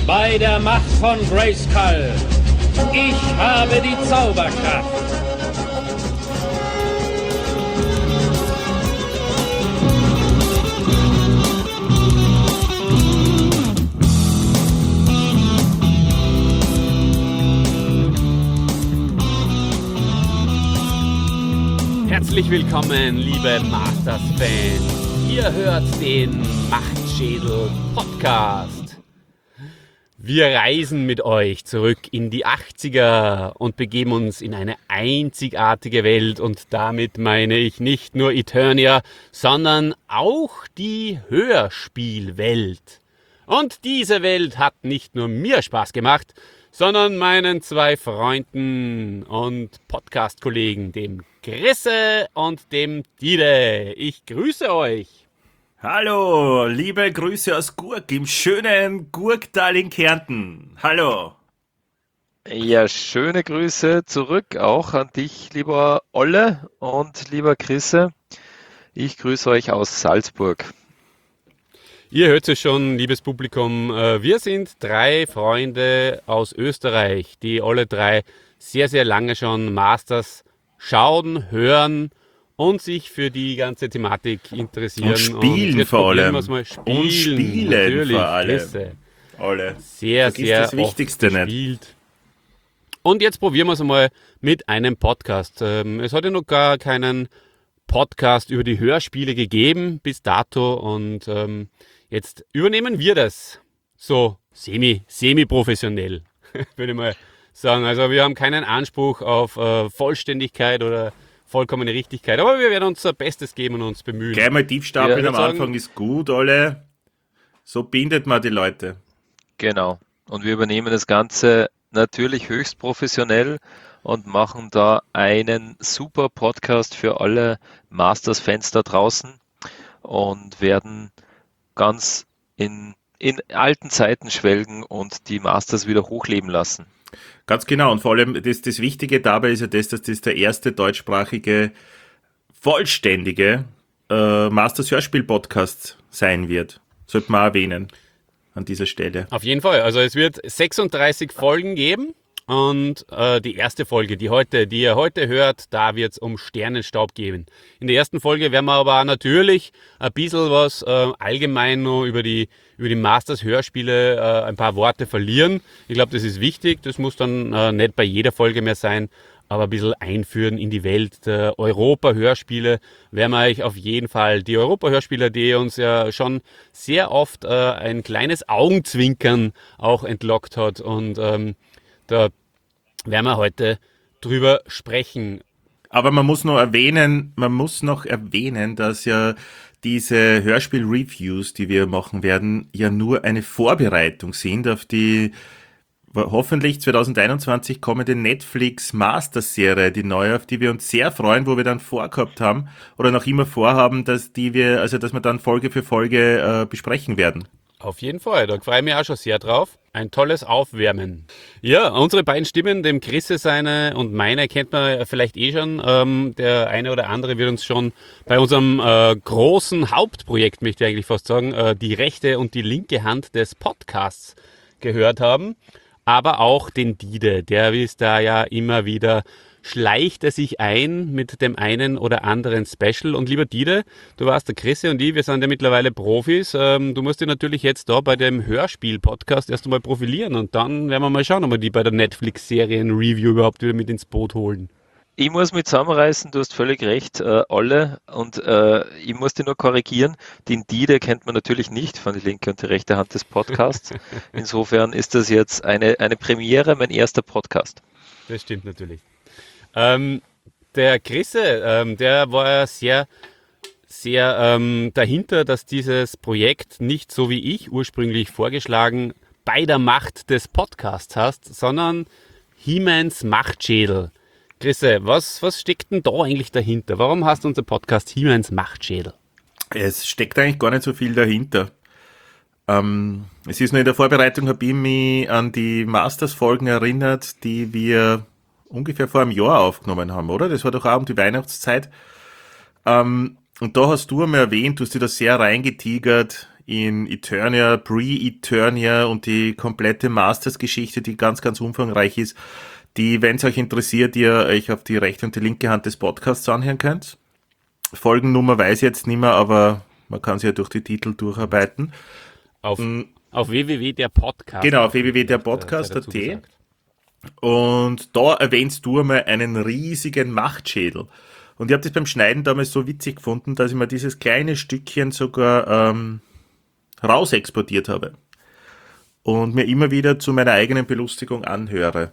bei der Macht von Grayskull. Ich habe die Zauberkraft. Herzlich willkommen, liebe Masters-Fans. Ihr hört den Machtschädel Podcast. Wir reisen mit euch zurück in die 80er und begeben uns in eine einzigartige Welt. Und damit meine ich nicht nur Eternia, sondern auch die Hörspielwelt. Und diese Welt hat nicht nur mir Spaß gemacht, sondern meinen zwei Freunden und Podcast-Kollegen, dem Chrisse und dem Dide. Ich grüße euch. Hallo, liebe Grüße aus Gurk im schönen Gurktal in Kärnten. Hallo. Ja, schöne Grüße zurück auch an dich, lieber Olle und lieber Chrisse. Ich grüße euch aus Salzburg. Ihr hört es schon, liebes Publikum, wir sind drei Freunde aus Österreich, die alle drei sehr, sehr lange schon Masters schauen, hören und sich für die ganze Thematik interessieren. Und spielen vor allem. Und spielen natürlich, vor allem. Chrisse. Alle. Sehr, Vergiss sehr das Wichtigste oft gespielt. Und jetzt probieren wir es einmal mit einem Podcast. Es hat ja noch gar keinen Podcast über die Hörspiele gegeben bis dato und jetzt übernehmen wir das so semi-professionell, würde ich mal sagen. Also wir haben keinen Anspruch auf Vollständigkeit oder vollkommene Richtigkeit, aber wir werden unser Bestes geben und uns bemühen. Gleich mal tief stapeln Ja, am sagen- Anfang ist gut, alle. So bindet man die Leute. Genau. Und wir übernehmen das Ganze natürlich höchst professionell und machen da einen super Podcast für alle Masters-Fans da draußen und werden ganz in alten Zeiten schwelgen und die Masters wieder hochleben lassen. Ganz genau. Und vor allem das Wichtige dabei ist ja das, dass das der erste deutschsprachige, vollständige Masters Hörspiel-Podcast sein wird. Sollte man erwähnen an dieser Stelle. Auf jeden Fall. Also es wird 36 Folgen geben und die erste Folge, die ihr heute hört, da wird es um Sternenstaub gehen. In der ersten Folge werden wir aber natürlich ein bisschen was allgemein noch über die Masters Hörspiele ein paar Worte verlieren. Ich glaube, das ist wichtig. Das muss dann nicht bei jeder Folge mehr sein, aber ein bisschen einführen in die Welt der Europa-Hörspiele werden wir euch auf jeden Fall, die Europa-Hörspiele, die uns ja schon sehr oft ein kleines Augenzwinkern auch entlockt hat und da werden wir heute drüber sprechen. Aber man muss noch erwähnen, dass ja diese Hörspiel-Reviews, die wir machen werden, ja nur eine Vorbereitung sind auf die hoffentlich 2021 kommende Netflix-Master-Serie, die neue, auf die wir uns sehr freuen, wo wir dann vorgehabt haben oder noch immer vorhaben, dass wir dann Folge für Folge besprechen werden. Auf jeden Fall, da freue ich mich auch schon sehr drauf. Ein tolles Aufwärmen. Ja, unsere beiden Stimmen, dem Chrisse seine und meine, kennt man vielleicht eh schon. Der eine oder andere wird uns schon bei unserem großen Hauptprojekt, möchte ich eigentlich fast sagen, die rechte und die linke Hand des Podcasts gehört haben. Aber auch den Dide, der ist da ja immer wieder, schleicht er sich ein mit dem einen oder anderen Special. Und lieber Dide, du warst der Chrisse und ich, wir sind ja mittlerweile Profis. Du musst dich natürlich jetzt da bei dem Hörspiel-Podcast erst einmal profilieren und dann werden wir mal schauen, ob wir die bei der Netflix-Serien-Review überhaupt wieder mit ins Boot holen. Ich muss mich zusammenreißen, du hast völlig recht, Olle, und ich muss dich nur korrigieren. Den Dide kennt man natürlich nicht von die linke und die rechte Hand des Podcasts. Insofern ist das jetzt eine Premiere, mein erster Podcast. Das stimmt natürlich. Der Chrisse, der war ja sehr dahinter, dass dieses Projekt nicht so wie ich ursprünglich vorgeschlagen bei der Macht des Podcasts hast, sondern He-Mans Machtschädel. Chrisse, was steckt denn da eigentlich dahinter? Warum hast du unser Podcast He-Mans Machtschädel? Es steckt eigentlich gar nicht so viel dahinter. Es ist nur in der Vorbereitung, habe ich mich an die Masters-Folgen erinnert, die wir ungefähr vor einem Jahr aufgenommen haben, oder? Das war doch auch um die Weihnachtszeit. Und da hast du einmal erwähnt, du hast dich da sehr reingetigert in Eternia, Pre-Eternia und die komplette Masters-Geschichte, die ganz, ganz umfangreich ist, die, wenn es euch interessiert, ihr euch auf die rechte und die linke Hand des Podcasts anhören könnt. Folgennummer weiß ich jetzt nicht mehr, aber man kann sie ja durch die Titel durcharbeiten. Auf www.derpodcast. Genau, auf www.derpodcast.at. Und da erwähnst du einmal einen riesigen Machtschädel. Und ich habe das beim Schneiden damals so witzig gefunden, dass ich mir dieses kleine Stückchen sogar raus exportiert habe. Und mir immer wieder zu meiner eigenen Belustigung anhöre.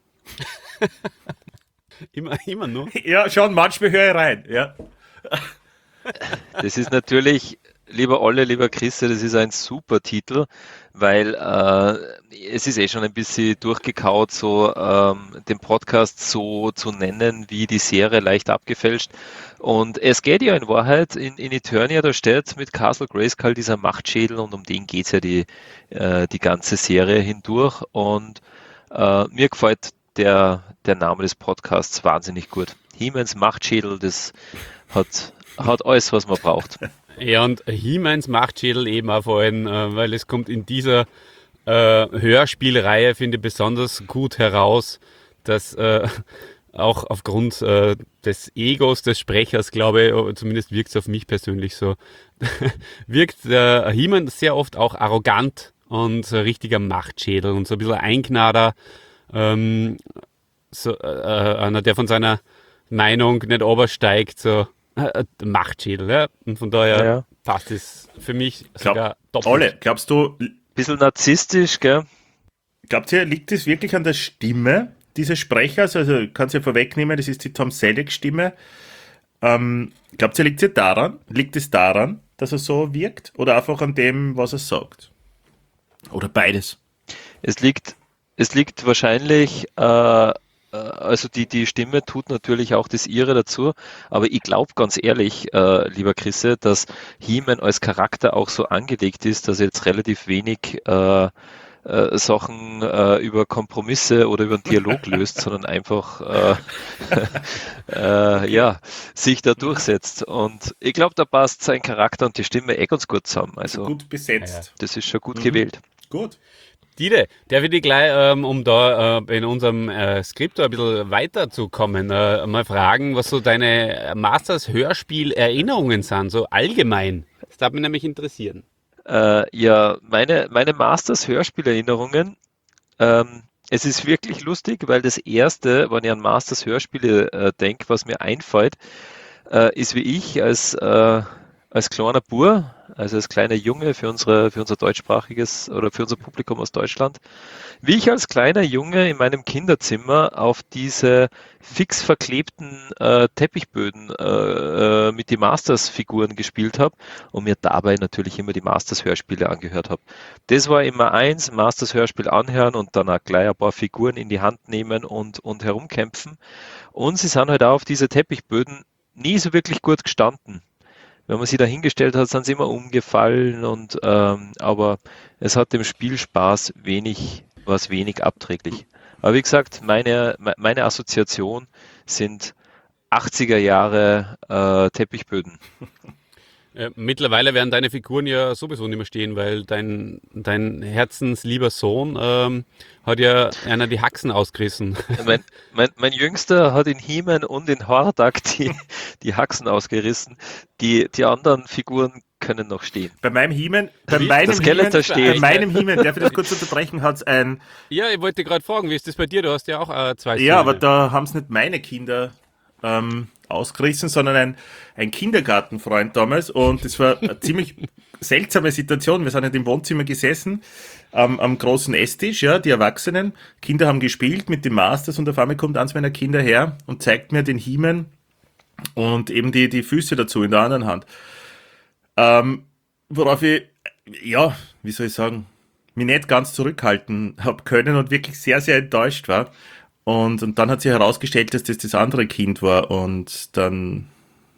immer nur? Ja, schon, manchmal höre ich rein. Ja. Das ist natürlich, lieber Olle, lieber Chrisse, das ist ein super Titel, weil es ist schon ein bisschen durchgekaut, so den Podcast so zu nennen, wie die Serie leicht abgefälscht. Und es geht ja in Wahrheit in Eternia, da steht mit Castle Grayskull dieser Machtschädel und um den geht es ja die ganze Serie hindurch. Und mir gefällt der Name des Podcasts wahnsinnig gut. He-Mans Machtschädel, das hat alles, was man braucht. Ja, und He-Mans Machtschädel eben auch vor allem, weil es kommt in dieser Hörspielreihe, finde ich, besonders gut heraus, dass auch aufgrund des Egos des Sprechers, glaube ich, zumindest wirkt es auf mich persönlich so, wirkt der He-Man sehr oft auch arrogant und so ein richtiger Machtschädel und so ein bisschen ein Einknader, einer, der von seiner Meinung nicht obersteigt, so Machtschädel, ja? Und von daher passt es für mich sogar doppelt. Olle, glaubst du... Bisschen narzisstisch, gell? Glaubt ihr, liegt es wirklich an der Stimme dieses Sprechers? Also kannst du ja vorwegnehmen, das ist die Tom Selleck-Stimme. Glaubt ihr, liegt es daran, dass er so wirkt? Oder einfach an dem, was er sagt? Oder beides? Es liegt wahrscheinlich, also die Stimme tut natürlich auch das ihre dazu, aber ich glaube ganz ehrlich, lieber Chrisse, dass He-Man als Charakter auch so angelegt ist, dass er jetzt relativ wenig Sachen über Kompromisse oder über einen Dialog löst, sondern einfach sich da durchsetzt. Und ich glaube, da passt sein Charakter und die Stimme ganz gut zusammen. Also gut besetzt. das ist schon gut gewählt. Gut. Dide, darf ich dich gleich, um da in unserem Skript ein bisschen weiterzukommen, mal fragen, was so deine Masters-Hörspiel-Erinnerungen sind, so allgemein. Das darf mich nämlich interessieren. Meine Masters-Hörspielerinnerungen, es ist wirklich lustig, weil das Erste, wenn ich an Masters-Hörspiele denke, was mir einfällt, ist wie ich als kleiner Bur, also als kleiner Junge für unser deutschsprachiges oder für unser Publikum aus Deutschland, wie ich als kleiner Junge in meinem Kinderzimmer auf diese fix verklebten Teppichböden mit den Masters-Figuren gespielt habe und mir dabei natürlich immer die Masters-Hörspiele angehört habe. Das war immer eins, Masters-Hörspiel anhören und dann auch gleich ein paar Figuren in die Hand nehmen und herumkämpfen. Und sie sind halt auch auf diese Teppichböden nie so wirklich gut gestanden. Wenn man sie da hingestellt hat, sind sie immer umgefallen und aber es hat dem Spielspaß wenig abträglich. Aber wie gesagt, meine Assoziation sind 80er Jahre Teppichböden. Mittlerweile werden deine Figuren ja sowieso nicht mehr stehen, weil dein herzenslieber Sohn hat ja einer die Haxen ausgerissen. Mein Jüngster hat in He-Man und in Hordak die Haxen ausgerissen. Die anderen Figuren können noch stehen. Bei meinem He-Man, darf ich das kurz unterbrechen, hat es ein... Ja, ich wollte gerade fragen, wie ist das bei dir? Du hast ja auch zwei Söhne. Ja, aber da haben es nicht meine Kinder ausgerissen, sondern ein Kindergartenfreund damals, und das war eine ziemlich seltsame Situation. Wir sind halt im Wohnzimmer gesessen, am großen Esstisch, ja, die Erwachsenen, Kinder haben gespielt mit den Masters und auf einmal kommt eins meiner Kinder her und zeigt mir den He-Man und eben die Füße dazu in der anderen Hand. Worauf ich, ja, wie soll ich sagen, mich nicht ganz zurückhalten habe können und wirklich sehr, sehr enttäuscht war. Und dann hat sich herausgestellt, dass das andere Kind war und dann,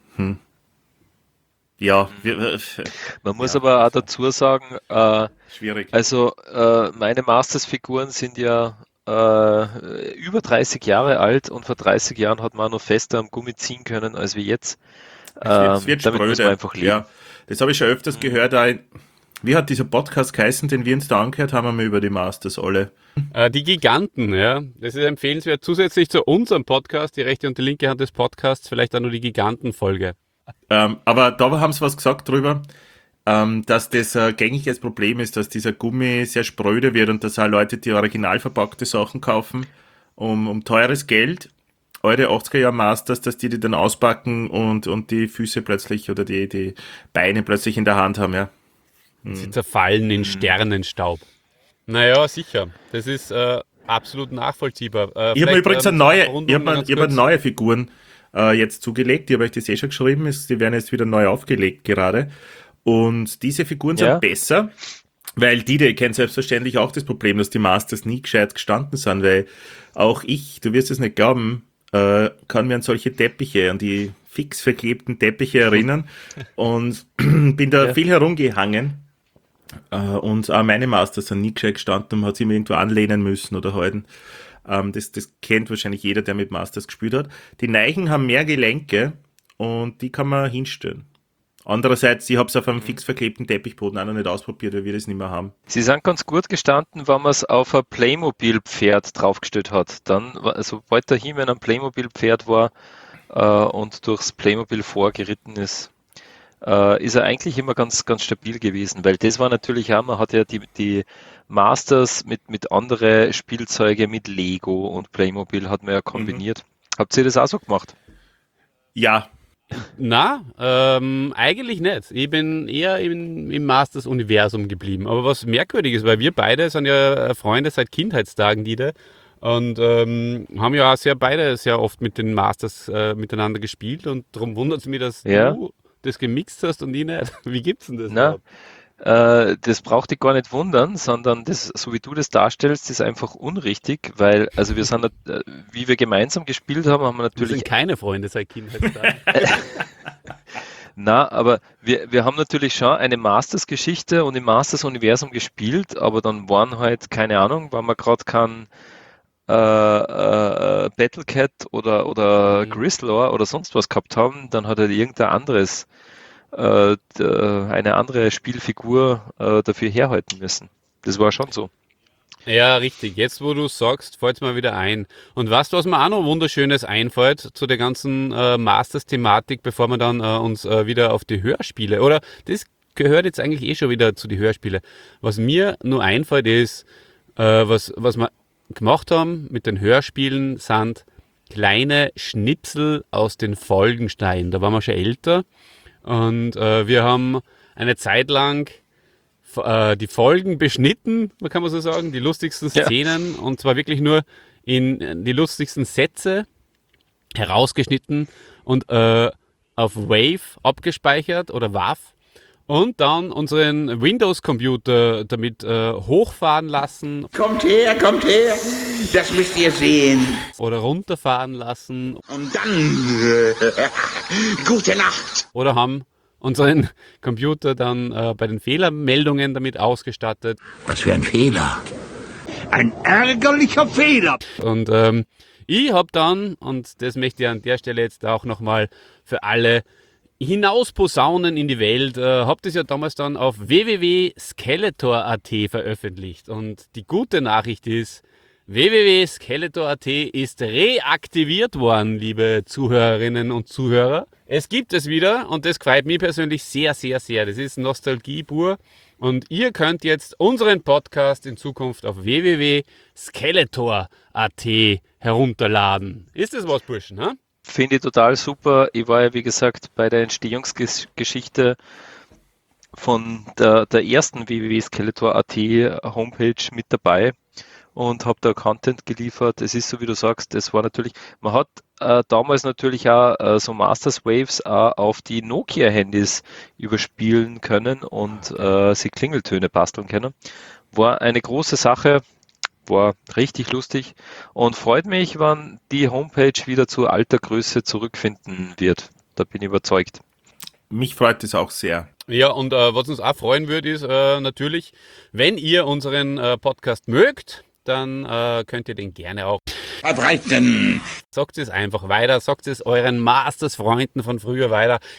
Man muss aber auch dazu sagen, schwierig. Also meine Masters-Figuren sind ja über 30 Jahre alt und vor 30 Jahren hat man auch noch fester am Gummi ziehen können als wie jetzt. Es wird damit muss man spröde. einfach leben. Ja, das habe ich schon öfters gehört, auch Wie hat dieser Podcast geheißen, den wir uns da angehört haben, wir über die Masters alle? Die Giganten, ja. Das ist empfehlenswert. Zusätzlich zu unserem Podcast, die rechte und die linke Hand des Podcasts, vielleicht auch nur die Giganten-Folge. Aber da haben sie was gesagt drüber, dass das ein gängiges Problem ist, dass dieser Gummi sehr spröde wird und dass auch Leute, die original verpackte Sachen kaufen, um teures Geld, eure 80er-Jahr Masters, dass die dann auspacken und die Füße plötzlich oder die Beine plötzlich in der Hand haben, ja. Sie zerfallen in Sternenstaub. Naja, sicher. Das ist absolut nachvollziehbar. Ich habe übrigens ganz kurz. neue Figuren jetzt zugelegt. Ich habe euch das schon geschrieben. Die werden jetzt wieder neu aufgelegt gerade. Und diese Figuren sind besser, weil die kennen selbstverständlich auch das Problem, dass die Masters nie gescheit gestanden sind, weil auch ich, du wirst es nicht glauben, kann mir an solche Teppiche, an die fix verklebten Teppiche erinnern und bin da viel herumgehangen. Und auch meine Masters sind nie gescheit gestanden und man hat sie immer irgendwo anlehnen müssen oder halten. Das kennt wahrscheinlich jeder, der mit Masters gespielt hat. Die Neichen haben mehr Gelenke und die kann man hinstellen. Andererseits, ich habe es auf einem fix verklebten Teppichboden auch noch nicht ausprobiert, weil wir das nicht mehr haben. Sie sind ganz gut gestanden, wenn man es auf ein Playmobil-Pferd draufgestellt hat. Dann, sobald der He-Man ein Playmobil-Pferd war und durchs Playmobil vorgeritten ist, ist er eigentlich immer ganz, ganz stabil gewesen, weil das war natürlich auch, man hat ja die Masters mit anderen Spielzeuge, mit Lego und Playmobil hat man ja kombiniert. Habt ihr das auch so gemacht? Ja. Na, eigentlich nicht. Ich bin eher im Masters-Universum geblieben. Aber was merkwürdig ist, weil wir beide sind ja Freunde seit Kindheitstagen, und haben ja auch beide sehr oft mit den Masters miteinander gespielt und darum wundert es mich, dass du das gemixt hast und ich nicht. Wie gibt's denn das überhaupt? Das braucht dich gar nicht wundern, sondern das, so wie du das darstellst, ist einfach unrichtig, weil, also wir sind, wie wir gemeinsam gespielt haben, haben wir natürlich... Wir sind keine Freunde seit Kindheitstagen. Na, aber wir haben natürlich schon eine Masters-Geschichte und im Masters-Universum gespielt, aber dann waren halt, keine Ahnung, weil wir gerade kein Battlecat oder Grizzlor oder sonst was gehabt haben, dann hat halt irgendein anderes, eine andere Spielfigur dafür herhalten müssen. Das war schon so. Ja, richtig. Jetzt, wo du sagst, fällt es mir wieder ein. Und was mir auch noch Wunderschönes einfällt zu der ganzen Masters-Thematik, bevor wir dann uns wieder auf die Hörspiele, oder das gehört jetzt eigentlich eh schon wieder zu den Hörspiele. Was mir nur einfällt ist, was wir gemacht haben mit den Hörspielen, sind kleine Schnipsel aus den Folgensteinen. Da waren wir schon älter und wir haben eine Zeit lang die Folgen beschnitten, kann man so sagen, die lustigsten Szenen und zwar wirklich nur in die lustigsten Sätze herausgeschnitten und auf Wave abgespeichert oder WAV und dann unseren Windows-Computer damit hochfahren lassen. Kommt her, das müsst ihr sehen. Oder runterfahren lassen. Und dann, gute Nacht. Oder haben unseren Computer dann bei den Fehlermeldungen damit ausgestattet. Was für ein Fehler. Ein ärgerlicher Fehler. Und ich habe dann, und das möchte ich an der Stelle jetzt auch nochmal für alle hinausposaunen in die Welt, habe das ja damals dann auf www.skeletor.at veröffentlicht. Und die gute Nachricht ist, www.skeletor.at ist reaktiviert worden, liebe Zuhörerinnen und Zuhörer. Es gibt es wieder und das freut mich persönlich sehr, sehr, sehr. Das ist Nostalgie pur. Und ihr könnt jetzt unseren Podcast in Zukunft auf www.skeletor.at herunterladen. Ist das was, Burschen? Ha? Finde ich total super. Ich war ja, wie gesagt, bei der Entstehungsgeschichte von der ersten www.skeletor.at Homepage mit dabei und habe da Content geliefert. Es ist so, wie du sagst, das war natürlich, man hat damals natürlich auch so Masters Waves auf die Nokia-Handys überspielen können und sie Klingeltöne basteln können. War eine große Sache, war richtig lustig und freut mich, wann die Homepage wieder zu alter Größe zurückfinden wird. Da bin ich überzeugt. Mich freut es auch sehr. Ja, und was uns auch freuen würde, ist natürlich, wenn ihr unseren Podcast mögt, dann könnt ihr den gerne auch verbreiten. Sagt es einfach weiter, sagt es euren Masters-Freunden von früher weiter. Hey,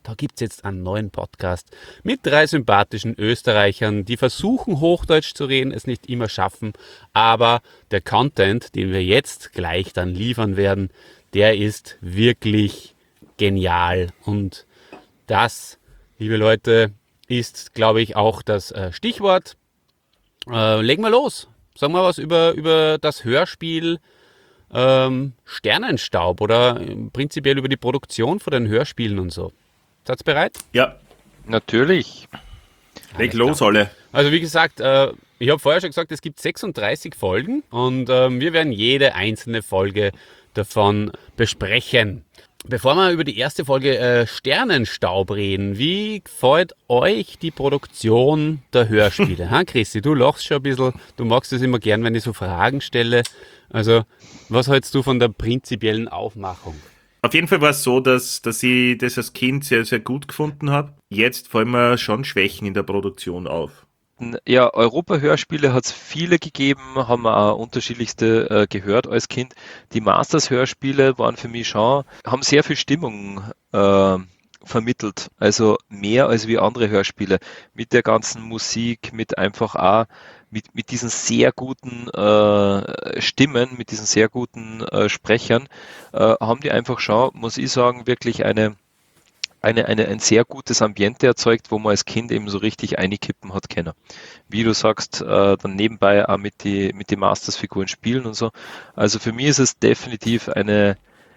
da gibt es jetzt einen neuen Podcast mit 3 sympathischen Österreichern, die versuchen, Hochdeutsch zu reden, es nicht immer schaffen, aber der Content, den wir jetzt gleich dann liefern werden, der ist wirklich genial. Und das, liebe Leute, ist, glaube ich, auch das Stichwort. Legen wir los. Sagen wir was über das Hörspiel Sternenstaub oder prinzipiell über die Produktion von den Hörspielen und so. Seid ihr bereit? Ja, Natürlich. leg los alle. Also wie gesagt, ich habe vorher schon gesagt, es gibt 36 Folgen und wir werden jede einzelne Folge davon besprechen. Bevor wir über die erste Folge Sternenstaub reden, wie gefällt euch die Produktion der Hörspiele? Ha, Christi, du lachst schon ein bisschen, du magst es immer gern, wenn ich so Fragen stelle. Also, was hältst du von der prinzipiellen Aufmachung? Auf jeden Fall war es so, dass ich das als Kind sehr, sehr gut gefunden habe. Jetzt fallen mir schon Schwächen in der Produktion auf. Ja, Europa-Hörspiele hat es viele gegeben, haben wir auch unterschiedlichste gehört als Kind. Die Masters-Hörspiele waren für mich schon, haben sehr viel Stimmung vermittelt, also mehr als wie andere Hörspiele. Mit der ganzen Musik, mit einfach auch, mit diesen sehr guten Stimmen, mit diesen sehr guten Sprechern, haben die einfach schon, muss ich sagen, wirklich ein sehr gutes Ambiente erzeugt, wo man als Kind eben so richtig einkippen hat können. Wie du sagst, dann nebenbei auch mit die Masters-Figuren spielen und so. Also für mich ist es definitiv eine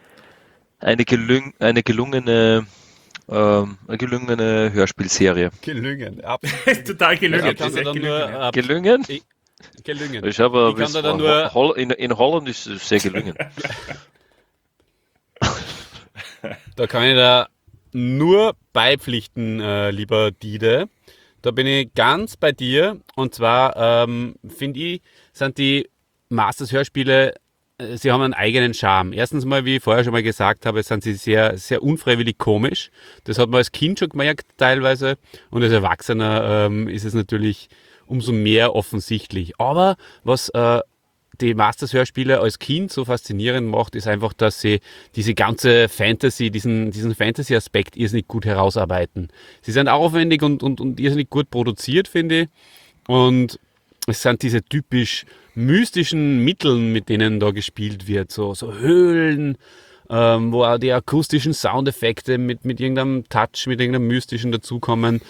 gelungene Hörspielserie. Gelungen. Total gelungen. Ich kann da dann nur, Gelungen? gelungen. Ich habe Ich kann da dann nur, in Holland ist es sehr gelungen. da kann ich da nur beipflichten, lieber Dide. Da bin ich ganz bei dir. Und zwar finde ich, sind die Masters-Hörspiele, sie haben einen eigenen Charme. Erstens mal, wie ich vorher schon mal gesagt habe, sind sie sehr, sehr unfreiwillig komisch. Das hat man als Kind schon gemerkt teilweise. Und als Erwachsener ist es natürlich umso mehr offensichtlich. Aber was die Masters-Hörspiele als Kind so faszinierend macht, ist einfach, dass sie diese ganze Fantasy, diesen Fantasy-Aspekt irrsinnig gut herausarbeiten. Sie sind aufwendig und irrsinnig gut produziert, finde ich. Und es sind diese typisch mystischen Mitteln, mit denen da gespielt wird. So Höhlen, wo auch die akustischen Soundeffekte mit irgendeinem Touch, mit irgendeinem mystischen dazukommen.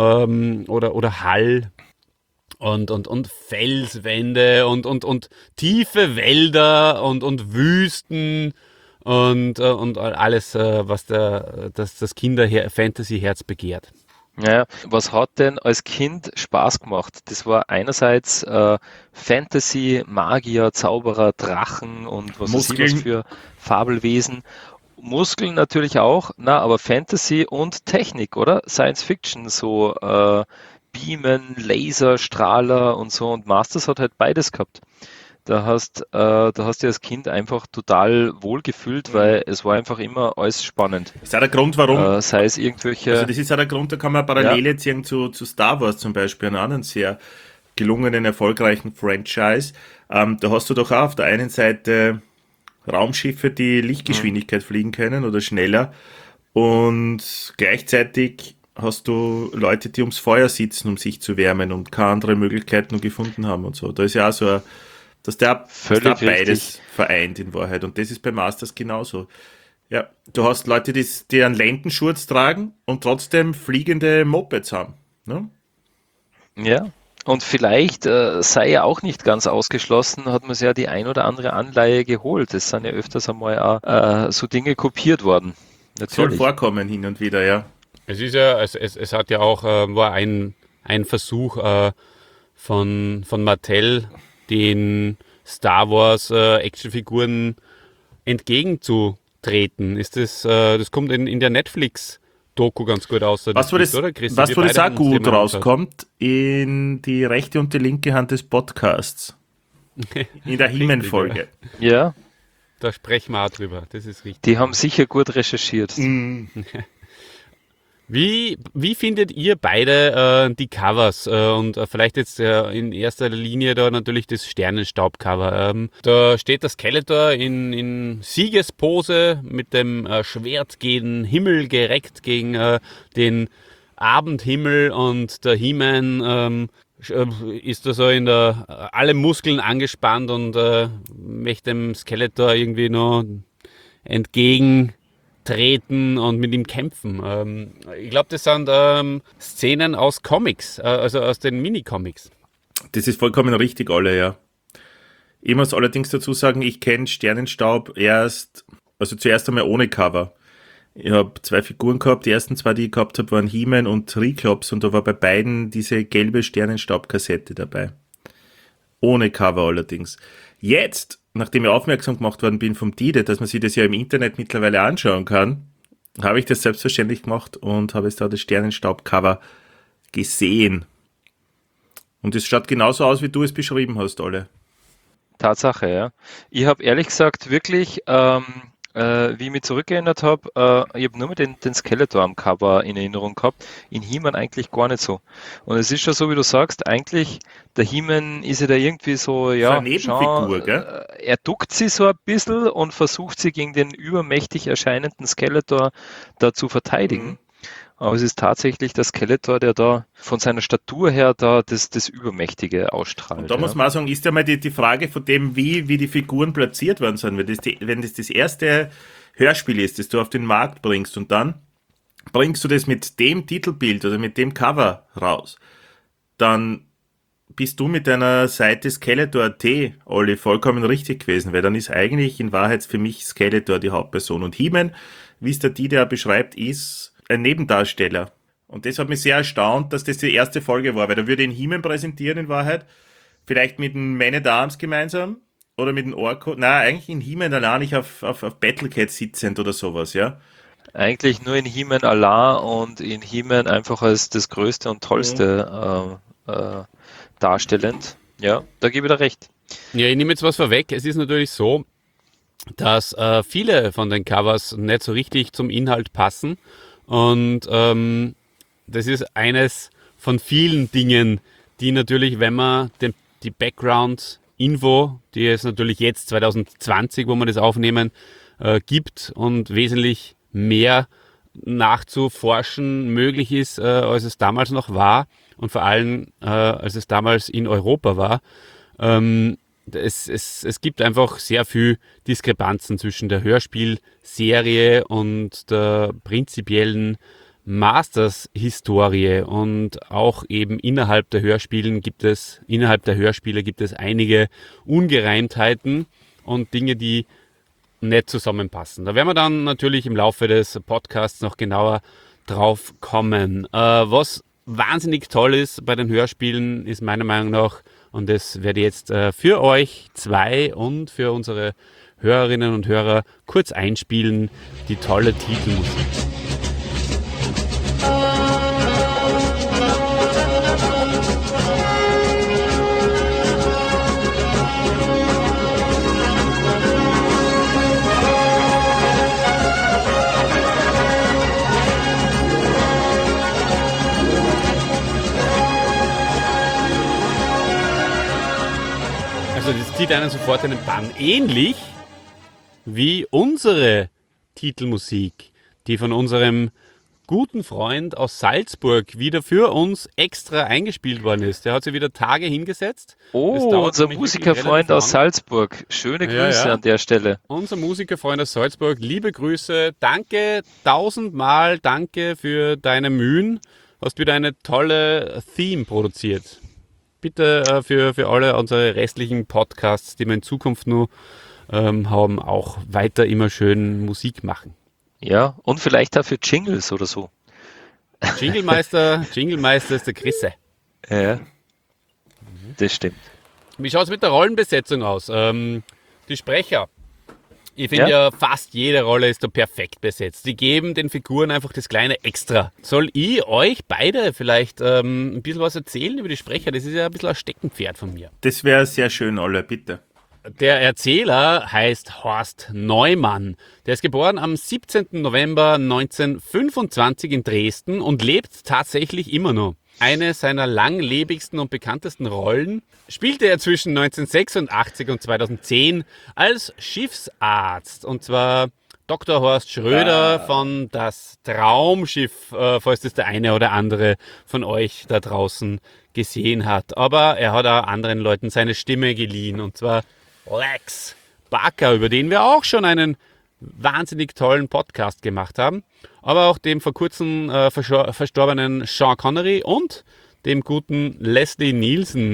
Oder Hall. Und Felswände und tiefe Wälder und Wüsten und alles, was das Kinder-Fantasy-Herz begehrt. Ja, was hat denn als Kind Spaß gemacht? Das war einerseits Fantasy, Magier, Zauberer, Drachen und was weiß ich was für Fabelwesen. Muskeln natürlich auch, aber Fantasy und Technik, oder? Science Fiction, so Beamen, Laser, Strahler und so. Und Masters hat halt beides gehabt. Da hast du als Kind einfach total wohlgefühlt, weil es war einfach immer alles spannend. Das ist auch der Grund, warum. Sei es irgendwelche. Also das ist auch der Grund, da kann man Parallele ziehen zu Star Wars zum Beispiel, einen anderen sehr gelungenen, erfolgreichen Franchise. Da hast du doch auch auf der einen Seite Raumschiffe, die Lichtgeschwindigkeit fliegen können oder schneller, und gleichzeitig hast du Leute, die ums Feuer sitzen, um sich zu wärmen und keine andere Möglichkeit nur gefunden haben und so. Da ist ja auch so, dass der beides vereint in Wahrheit, und das ist bei Masters genauso. Ja, du hast Leute, die einen Lendenschurz tragen und trotzdem fliegende Mopeds haben. Ne? Ja, und vielleicht sei ja auch nicht ganz ausgeschlossen, hat man sich ja die ein oder andere Anleihe geholt. Es sind ja öfters einmal auch so Dinge kopiert worden. Natürlich. Soll vorkommen hin und wieder, ja. Es ist ja, es hat ja auch, war ein Versuch von Mattel, den Star Wars Actionfiguren entgegenzutreten. Das kommt in der Netflix-Doku ganz gut aus. Was wo das auch gut rauskommt, in die rechte und die linke Hand des Podcasts. In der He-Man-Folge. Ja. Da sprechen wir auch drüber, das ist richtig. Die haben sicher gut recherchiert. Wie findet ihr beide die Covers und vielleicht jetzt in erster Linie da natürlich das Sternenstaub-Cover? Da steht der Skeletor in Siegespose mit dem Schwert gegen Himmel gereckt, gegen den Abendhimmel, und der He-Man ist da so alle Muskeln angespannt und möchte dem Skeletor irgendwie noch entgegentreten und mit ihm kämpfen. Ich glaube, das sind Szenen aus Comics, also aus den Mini-Comics. Das ist vollkommen richtig, alle, ja. Ich muss allerdings dazu sagen, ich kenne Sternenstaub zuerst einmal ohne Cover. Ich habe 2 Figuren gehabt. Die ersten 2, die ich gehabt habe, waren He-Man und Triklops, und da war bei beiden diese gelbe Sternenstaub-Kassette dabei. Ohne Cover allerdings. Jetzt, nachdem ich aufmerksam gemacht worden bin vom Dide, dass man sich das ja im Internet mittlerweile anschauen kann, habe ich das selbstverständlich gemacht und habe jetzt da das Sternenstaub-Cover gesehen. Und es schaut genauso aus, wie du es beschrieben hast, alle. Tatsache, ja. Ich habe ehrlich gesagt wirklich, wie ich mich zurückgeändert habe, ich habe nur mehr den Skeletor am Cover in Erinnerung gehabt. In He-Man eigentlich gar nicht so. Und es ist schon so, wie du sagst, eigentlich, der He-Man ist ja da irgendwie so, ja, eine Nebenfigur, gell? Er duckt sich so ein bisschen und versucht sich gegen den übermächtig erscheinenden Skeletor da zu verteidigen. Aber es ist tatsächlich der Skeletor, der da von seiner Statur her da das Übermächtige ausstrahlt. Und da muss man auch sagen, ist ja mal die Frage von dem, wie die Figuren platziert worden sind. Wenn das erste Hörspiel ist, das du auf den Markt bringst, und dann bringst du das mit dem Titelbild oder mit dem Cover raus, dann bist du mit deiner Seite Skeletor.at, Olli, vollkommen richtig gewesen, weil dann ist eigentlich in Wahrheit für mich Skeletor die Hauptperson. Und He-Man, wie es der Dieter beschreibt, ist ein Nebendarsteller. Und das hat mich sehr erstaunt, dass das die erste Folge war, weil da würde ich ihn He-Man präsentieren in Wahrheit. Vielleicht mit dem Man at Arms gemeinsam oder mit dem Orko. Nein, eigentlich in He-Man allein, nicht auf Battlecat sitzend oder sowas, ja. Eigentlich nur in He-Man allein und in He-Man einfach als das Größte und Tollste darstellend. Ja, da gebe ich dir recht. Ja, ich nehme jetzt was vorweg. Es ist natürlich so, dass viele von den Covers nicht so richtig zum Inhalt passen. Und das ist eines von vielen Dingen, die natürlich, wenn man die Background-Info, die es natürlich jetzt 2020, wo wir das aufnehmen, gibt und wesentlich mehr nachzuforschen möglich ist, als es damals noch war, und vor allem, als es damals in Europa war. Es gibt einfach sehr viel Diskrepanzen zwischen der Hörspielserie und der prinzipiellen Masters-Historie, und auch eben innerhalb der Hörspiele gibt es einige Ungereimtheiten und Dinge, die nicht zusammenpassen. Da werden wir dann natürlich im Laufe des Podcasts noch genauer drauf kommen. Was wahnsinnig toll ist bei den Hörspielen, ist meiner Meinung nach, und das werde ich jetzt für euch zwei und für unsere Hörerinnen und Hörer kurz einspielen, die tolle Titelmusik. Also das zieht einen sofort in den Bann. Ähnlich wie unsere Titelmusik, die von unserem guten Freund aus Salzburg wieder für uns extra eingespielt worden ist. Der hat sich wieder Tage hingesetzt. Oh, unser Musikerfreund aus Salzburg. Schöne Grüße an der Stelle. Unser Musikerfreund aus Salzburg, liebe Grüße. Danke 1000-mal, danke für deine Mühen. Hast wieder eine tolle Theme produziert. Bitte für alle unsere restlichen Podcasts, die wir in Zukunft nur haben, auch weiter immer schön Musik machen. Ja, und vielleicht auch für Jingles oder so. Jingle-Meister ist der Chrisse. Ja, das stimmt. Wie schaut es mit der Rollenbesetzung aus? Die Sprecher. Ich finde ja, fast jede Rolle ist da perfekt besetzt. Die geben den Figuren einfach das kleine Extra. Soll ich euch beide vielleicht ein bisschen was erzählen über die Sprecher? Das ist ja ein bisschen ein Steckenpferd von mir. Das wäre sehr schön, Olle, bitte. Der Erzähler heißt Horst Neumann. Der ist geboren am 17. November 1925 in Dresden und lebt tatsächlich immer noch. Eine seiner langlebigsten und bekanntesten Rollen spielte er zwischen 1986 und 2010 als Schiffsarzt. Und zwar Dr. Horst Schröder von Das Traumschiff, falls das der eine oder andere von euch da draußen gesehen hat. Aber er hat auch anderen Leuten seine Stimme geliehen. Und zwar Lex Barker, über den wir auch schon einen wahnsinnig tollen Podcast gemacht haben. Aber auch dem vor kurzem verstorbenen Sean Connery und dem guten Leslie Nielsen,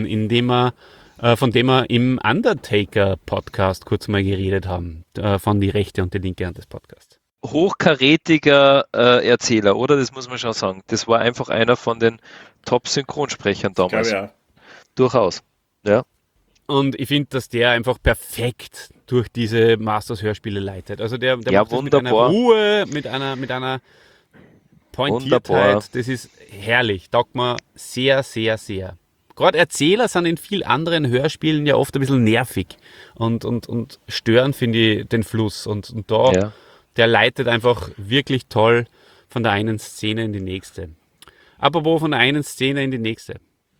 von dem wir im Undertaker-Podcast kurz mal geredet haben, von die rechte und die linke Hand des Podcasts. Hochkarätiger Erzähler, oder? Das muss man schon sagen. Das war einfach einer von den Top-Synchronsprechern damals. Ja. Durchaus. Ja. Und ich finde, dass der einfach perfekt durch diese Masters-Hörspiele leitet. Also der Ja, macht das mit einer wunderbar. Ruhe, mit einer Pointiertheit. Wunderbar. Das ist herrlich. Taugt mir sehr, sehr, sehr. Gerade Erzähler sind in vielen anderen Hörspielen ja oft ein bisschen nervig und stören, finde ich, den Fluss. Und da, Ja. der leitet einfach wirklich toll von der einen Szene in die nächste. Apropos von der einen Szene in die nächste.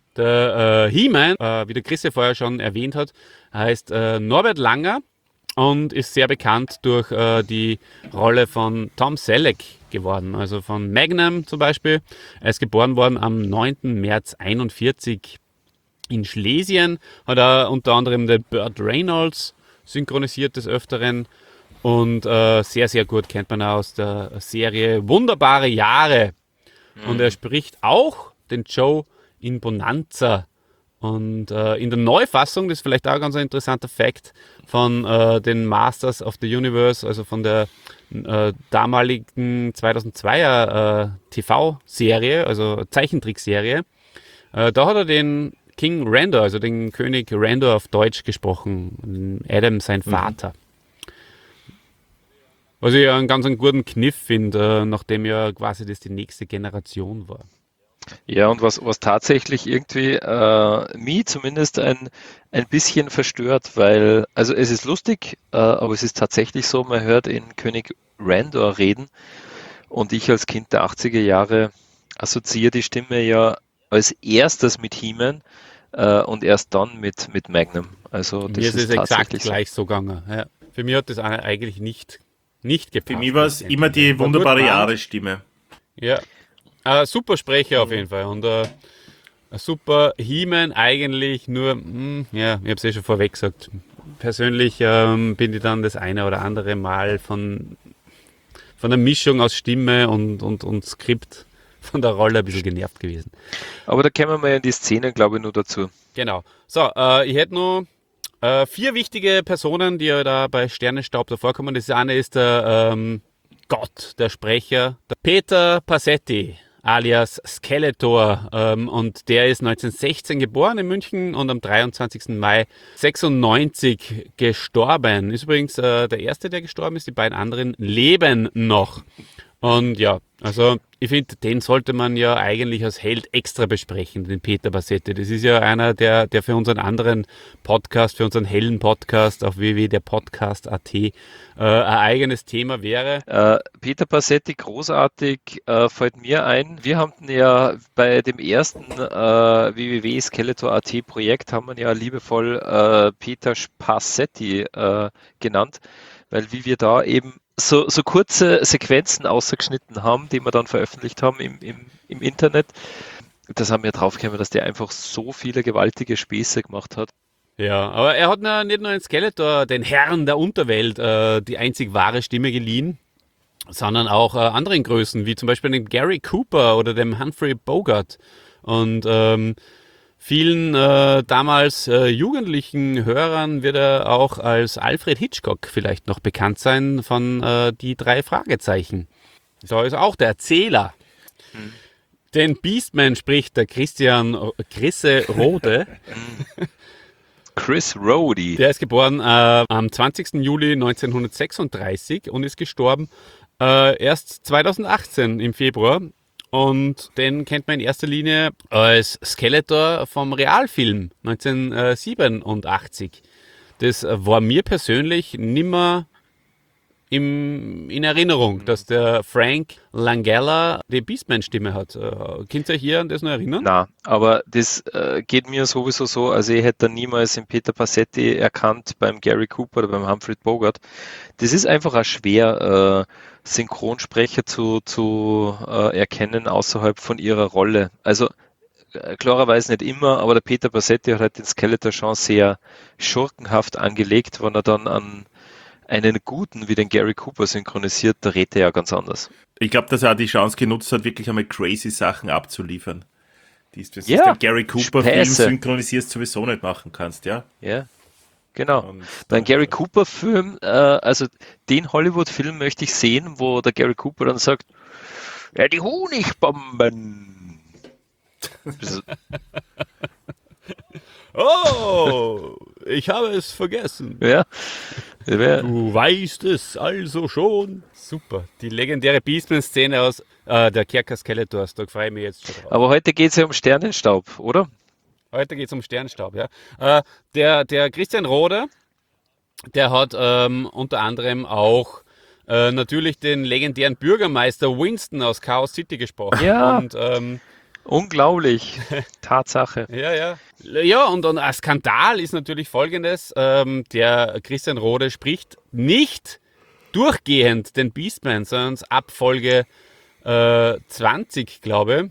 Der He-Man, wie der Chris ja vorher schon erwähnt hat, heißt Norbert Langer und ist sehr bekannt durch die Rolle von Tom Selleck geworden, also von Magnum zum Beispiel. Er ist geboren worden am 9. März 1941 in Schlesien, hat er unter anderem den Burt Reynolds synchronisiert des Öfteren und sehr, sehr gut kennt man aus der Serie Wunderbare Jahre. Und er spricht auch den Joe in Bonanza. Und in der Neufassung, das ist vielleicht auch ein ganz interessanter Fact, von den Masters of the Universe, also von der damaligen 2002er TV-Serie, also Zeichentrickserie, da hat er den King Randor, also den König Randor auf Deutsch gesprochen, Adam sein Vater. Was ich einen ganz guten Kniff finde, nachdem ja quasi das die nächste Generation war. Ja, und was tatsächlich irgendwie mich zumindest ein bisschen verstört, weil, also es ist lustig, aber es ist tatsächlich so, man hört in König Randor reden und ich als Kind der 80er Jahre assoziiere die Stimme ja als erstes mit He-Man und erst dann mit Magnum. Also das Mir ist es exakt tatsächlich so. gleich so gegangen. Ja. Für mich hat das eigentlich nicht gepasst. Für mich war es immer die War wunderbare gut Jahresstimme. Ja, super Sprecher auf jeden Fall und ein super He-Man eigentlich, nur, ja, ich habe es schon vorweg gesagt, persönlich bin ich dann das eine oder andere Mal von der Mischung aus Stimme und Skript von der Rolle ein bisschen genervt gewesen. Aber da kommen wir ja in die Szene, glaube ich, nur dazu. Genau. So, ich hätte nur 4 wichtige Personen, die ja da bei Sternenstaub da vorkommen. Das eine ist der Gott, der Sprecher, der Peter Passetti, alias Skeletor. Und der ist 1916 geboren in München und am 23. Mai 96 gestorben. Ist übrigens der erste, der gestorben ist. Die beiden anderen leben noch. Und ja, also ich finde, den sollte man ja eigentlich als Held extra besprechen, den Peter Passetti. Das ist ja einer, der für unseren anderen Podcast, für unseren hellen Podcast auf www.derpodcast.at ein eigenes Thema wäre. Peter Passetti, großartig, fällt mir ein. Wir haben ja bei dem ersten www.skeletor.at Projekt haben wir ja liebevoll Peter Passetti genannt, weil wie wir da eben so kurze Sequenzen ausgeschnitten haben, die wir dann veröffentlicht haben im Internet. Das haben wir draufgekommen, dass der einfach so viele gewaltige Späße gemacht hat. Ja, aber er hat nicht nur in Skeletor, den Herrn der Unterwelt, die einzig wahre Stimme geliehen, sondern auch anderen Größen, wie zum Beispiel dem Gary Cooper oder dem Humphrey Bogart. Und vielen damals jugendlichen Hörern wird er auch als Alfred Hitchcock vielleicht noch bekannt sein von die 3 Fragezeichen. So ist auch der Erzähler. Den Beastman spricht der Chrisse Rode. Chris Rhodey. Der ist geboren am 20. Juli 1936 und ist gestorben erst 2018 im Februar. Und den kennt man in erster Linie als Skeletor vom Realfilm 1987. das war mir persönlich nimmer in Erinnerung, dass der Frank Langella die Beastman-Stimme hat. Könnt ihr euch hier an das noch erinnern? Na, aber das geht mir sowieso so, also ich hätte niemals den Peter Passetti erkannt beim Gary Cooper oder beim Humphrey Bogart. Das ist einfach auch schwer, Synchronsprecher zu erkennen außerhalb von ihrer Rolle. Also klarerweise nicht immer, aber der Peter Passetti hat halt den Skeletor schon sehr schurkenhaft angelegt, wenn er dann an einen guten wie den Gary Cooper synchronisiert, da redet er ja ganz anders. Ich glaube, dass er auch die Chance genutzt hat, wirklich einmal crazy Sachen abzuliefern. Die du Ja, den Gary Cooper-Film Späße. synchronisierst sowieso nicht machen kannst, ja? Ja, genau. Und Beim Gary Cooper-Film, also den Hollywood-Film möchte ich sehen, wo der Gary Cooper dann sagt, ja, die Honigbomben. Das- Oh, ich habe es vergessen. Ja, das wär, Du weißt es also schon. Super. Die legendäre Beastman-Szene aus der Kerker Skeletors. Da freue ich mich jetzt schon drauf. aber heute geht es ja um Sternenstaub, oder? Heute geht es um Sternstaub, ja. Der Christian Roder, der hat unter anderem auch natürlich den legendären Bürgermeister Winston aus Chaos City gesprochen. Ja. Und Unglaublich. Tatsache. ja, ja. Ja, und ein Skandal ist natürlich folgendes. Der Christian Rode spricht nicht durchgehend den Beastman, sondern ab Folge 20, glaube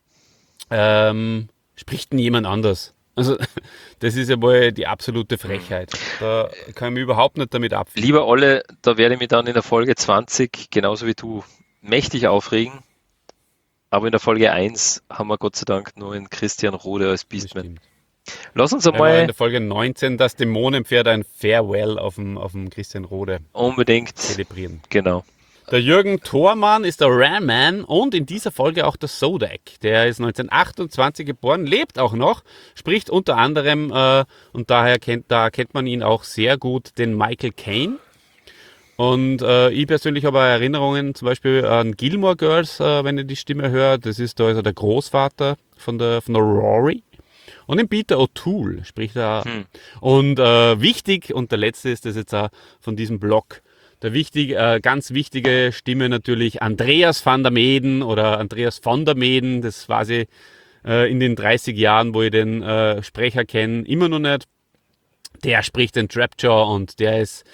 ich, spricht ihn jemand anders. Also, das ist ja wohl die absolute Frechheit. Da kann ich mich überhaupt nicht damit abfinden. Lieber Olle, da werde ich mich dann in der Folge 20, genauso wie du, mächtig aufregen. Aber in der Folge 1 haben wir Gott sei Dank nur einen Christian Rode als Beastman. Stimmt. Lass uns Er war in einmal der Folge 19 das Dämonenpferd ein Farewell auf dem Christian Rode unbedingt, zelebrieren. genau. Der Jürgen Thormann ist der Ram-Man und in dieser Folge auch der Sodak. Der ist 1928 geboren, lebt auch noch, spricht unter anderem, und daher kennt man ihn auch sehr gut, den Michael Caine. Und ich persönlich habe auch Erinnerungen zum Beispiel an Gilmore Girls, wenn ihr die Stimme hört. Das ist da also der Großvater von der Rory. Und den Peter O'Toole spricht er. Und wichtig, und der letzte ist das jetzt auch von diesem Blog, ganz wichtige Stimme natürlich Andreas van der Meeden oder Andreas von der Meeden. Das war sie in den 30 Jahren, wo ich den Sprecher kenne, immer noch nicht. Der spricht den Trapjaw und der ist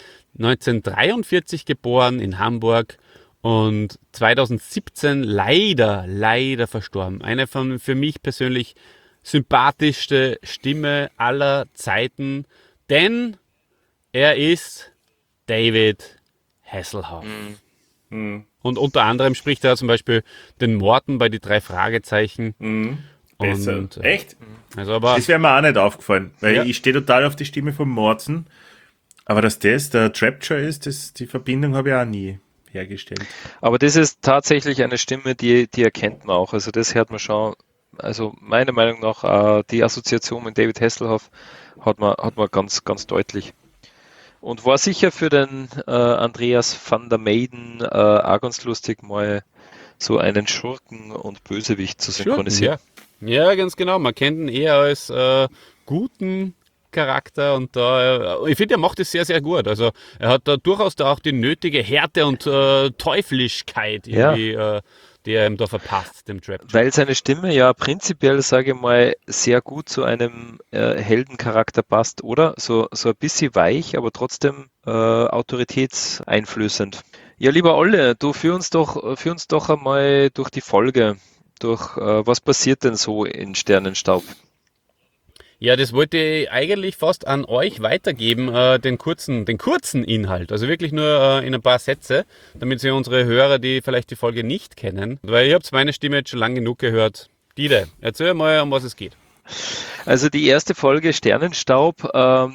1943 geboren in Hamburg und 2017 leider verstorben. Eine von für mich persönlich sympathischste Stimme aller Zeiten, denn er ist David Hasselhoff. Und unter anderem spricht er zum Beispiel den Morten bei die 3 Fragezeichen. Besser. Und, Echt? Also aber Das wäre mir auch nicht aufgefallen, weil Ja. ich stehe total auf die Stimme von Morten. Aber dass das der Trapjaw ist, die Verbindung habe ich auch nie hergestellt. Aber das ist tatsächlich eine Stimme, die erkennt man auch. Also das hört man schon. Also meiner Meinung nach, die Assoziation mit David Hasselhoff hat man ganz, ganz deutlich. Und war sicher für den Andreas van der Meeden auch ganz lustig, mal so einen Schurken und Bösewicht zu synchronisieren. Ja, ganz genau. Man kennt ihn eher als guten Charakter und ich finde, er macht es sehr, sehr gut. Also er hat da durchaus auch die nötige Härte und Teuflischkeit irgendwie, die er ihm da verpasst, dem Trap. Weil seine Stimme ja prinzipiell, sage ich mal, sehr gut zu einem Heldencharakter passt, oder? So ein bisschen weich, aber trotzdem autoritätseinflößend. Ja, lieber Olle, du führ uns doch einmal durch die Folge. Was passiert denn so in Sternenstaub? Ja, das wollte ich eigentlich fast an euch weitergeben, den kurzen Inhalt. Also wirklich nur in ein paar Sätze, damit Sie unsere Hörer, die vielleicht die Folge nicht kennen, weil ihr habt meine Stimme jetzt schon lange genug gehört. Dide, erzähl mal, um was es geht. Also die erste Folge Sternenstaub,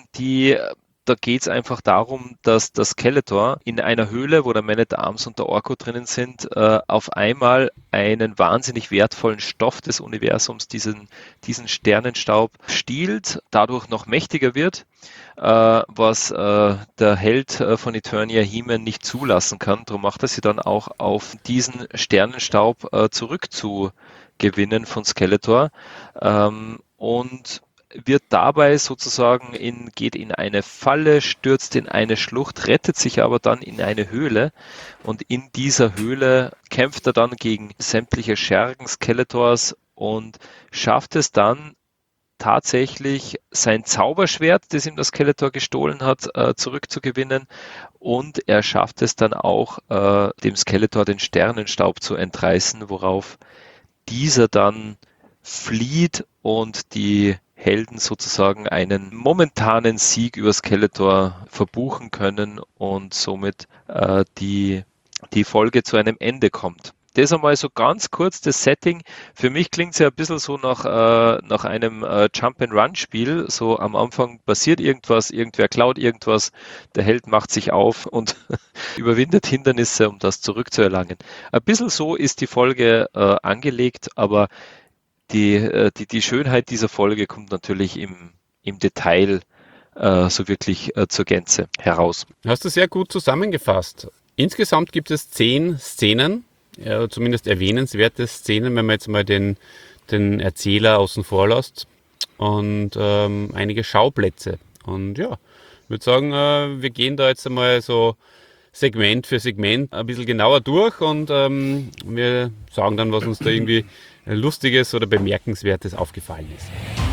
da geht es einfach darum, dass das Skeletor in einer Höhle, wo der Man at Arms und der Orko drinnen sind, auf einmal einen wahnsinnig wertvollen Stoff des Universums, diesen Sternenstaub, stiehlt, dadurch noch mächtiger wird, was der Held von Eternia, He-Man, nicht zulassen kann. Darum macht er sie dann auch auf diesen Sternenstaub zurückzugewinnen von Skeletor. Und wird dabei sozusagen geht in eine Falle, stürzt in eine Schlucht, rettet sich aber dann in eine Höhle und in dieser Höhle kämpft er dann gegen sämtliche Schergen Skeletors und schafft es dann tatsächlich sein Zauberschwert, das ihm das Skeletor gestohlen hat, zurückzugewinnen und er schafft es dann auch, dem Skeletor den Sternenstaub zu entreißen, worauf dieser dann flieht und die Helden sozusagen einen momentanen Sieg über Skeletor verbuchen können und somit die Folge zu einem Ende kommt. Das einmal so ganz kurz das Setting. Für mich klingt es ja ein bisschen so nach einem Jump-and-Run-Spiel. So am Anfang passiert irgendwas, irgendwer klaut irgendwas, der Held macht sich auf und überwindet Hindernisse, um das zurückzuerlangen. Ein bisschen so ist die Folge angelegt, aber die Schönheit dieser Folge kommt natürlich im Detail so wirklich zur Gänze heraus. Hast du sehr gut zusammengefasst. Insgesamt gibt es 10 Szenen, zumindest erwähnenswerte Szenen, wenn man jetzt mal den Erzähler außen vor lässt und einige Schauplätze. Und ja, ich würde sagen, wir gehen da jetzt einmal so Segment für Segment ein bisschen genauer durch und wir sagen dann, was uns da irgendwie Lustiges oder Bemerkenswertes aufgefallen ist.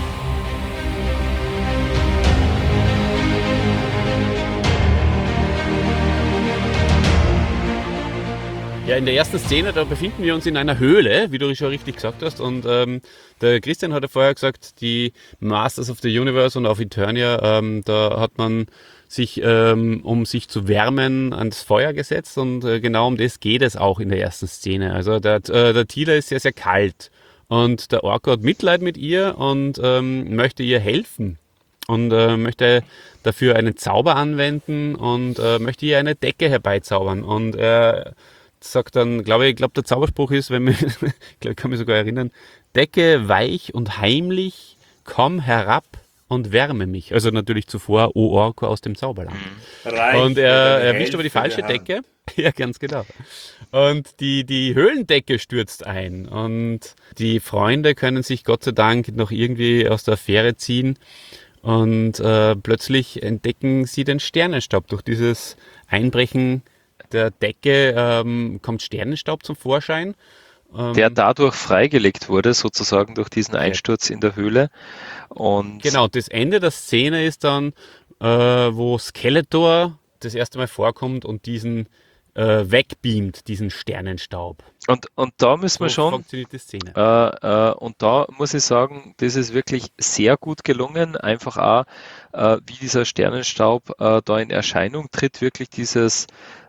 Ja, in der ersten Szene, da befinden wir uns in einer Höhle, wie du schon richtig gesagt hast. Und der Christian hat ja vorher gesagt, die Masters of the Universe und auf Eternia, da hat man sich, um sich zu wärmen, ans Feuer gesetzt. Und genau um das geht es auch in der ersten Szene. Also der Tila ist sehr, sehr kalt. Und der Orko hat Mitleid mit ihr und möchte ihr helfen. Und möchte dafür einen Zauber anwenden und möchte ihr eine Decke herbeizaubern. Und er sagt dann, glaube der Zauberspruch ist, ich kann mich sogar erinnern, Decke weich und heimlich, komm herab und wärme mich. Also natürlich zuvor O Orko aus dem Zauberland. Und er erwischt aber die falsche Decke. Ja, ganz genau. Und die Höhlendecke stürzt ein und die Freunde können sich Gott sei Dank noch irgendwie aus der Affäre ziehen und plötzlich entdecken sie den Sternenstaub. Durch dieses Einbrechen der Decke kommt Sternenstaub zum Vorschein. Der dadurch freigelegt wurde, sozusagen durch diesen Einsturz in der Höhle. Und genau, das Ende der Szene ist dann, wo Skeletor das erste Mal vorkommt und diesen wegbeamt, diesen Sternenstaub. Und da müssen wir So schon, funktioniert die Szene. und da muss ich sagen, das ist wirklich sehr gut gelungen. Einfach auch, wie dieser Sternenstaub da in Erscheinung tritt, wirklich dieses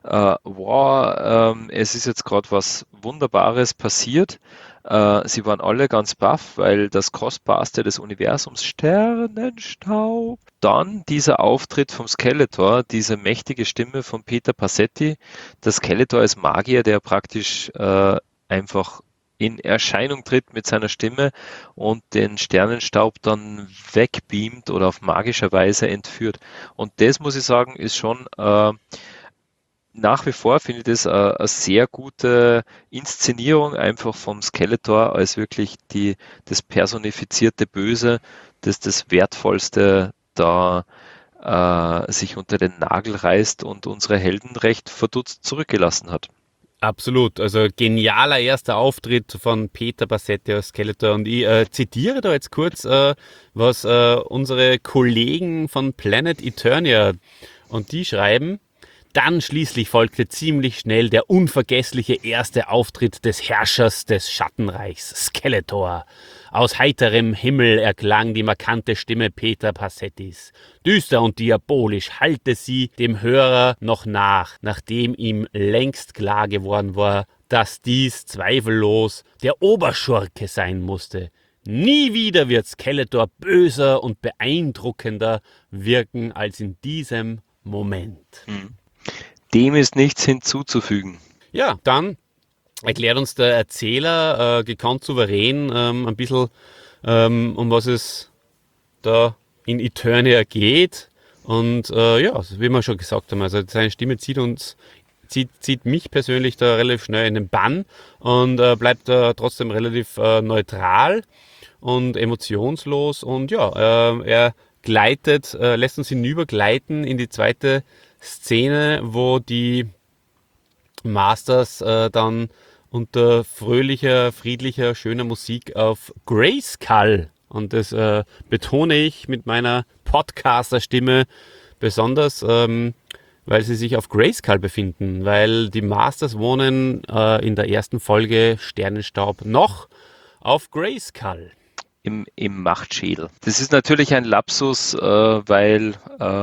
es ist jetzt gerade was Wunderbares passiert. Sie waren alle ganz baff, weil das Kostbarste des Universums, Sternenstaub. Dann dieser Auftritt vom Skeletor, diese mächtige Stimme von Peter Passetti. Der Skeletor ist Magier, der praktisch einfach in Erscheinung tritt mit seiner Stimme und den Sternenstaub dann wegbeamt oder auf magische Weise entführt. Und das, muss ich sagen, ist schon nach wie vor, finde ich das eine sehr gute Inszenierung einfach vom Skeletor als wirklich das personifizierte Böse, das Wertvollste da sich unter den Nagel reißt und unsere Helden recht verdutzt zurückgelassen hat. Absolut, also genialer erster Auftritt von Peter Passetti als Skeletor und ich zitiere da jetzt kurz, was unsere Kollegen von Planet Eternia und die schreiben: Dann schließlich folgte ziemlich schnell der unvergessliche erste Auftritt des Herrschers des Schattenreichs, Skeletor. Aus heiterem Himmel erklang die markante Stimme Peter Passettis. Düster und diabolisch hallte sie dem Hörer noch nach, nachdem ihm längst klar geworden war, dass dies zweifellos der Oberschurke sein musste. Nie wieder wird Skeletor böser und beeindruckender wirken als in diesem Moment. Dem ist nichts hinzuzufügen. Ja, dann erklärt uns der Erzähler gekonnt souverän ein bisschen, um was es da in Eternia geht. Und ja, wie wir schon gesagt haben, also seine Stimme zieht mich persönlich da relativ schnell in den Bann und bleibt da trotzdem relativ neutral. und emotionslos und ja, er lässt uns hinübergleiten in die zweite Szene, wo die Masters dann unter fröhlicher, friedlicher, schöner Musik auf Grayskull, und das betone ich mit meiner Podcaster-Stimme besonders, weil sie sich auf Grayskull befinden, weil die Masters wohnen in der ersten Folge Sternenstaub noch auf Grayskull. Im Machtschädel. Das ist natürlich ein Lapsus, weil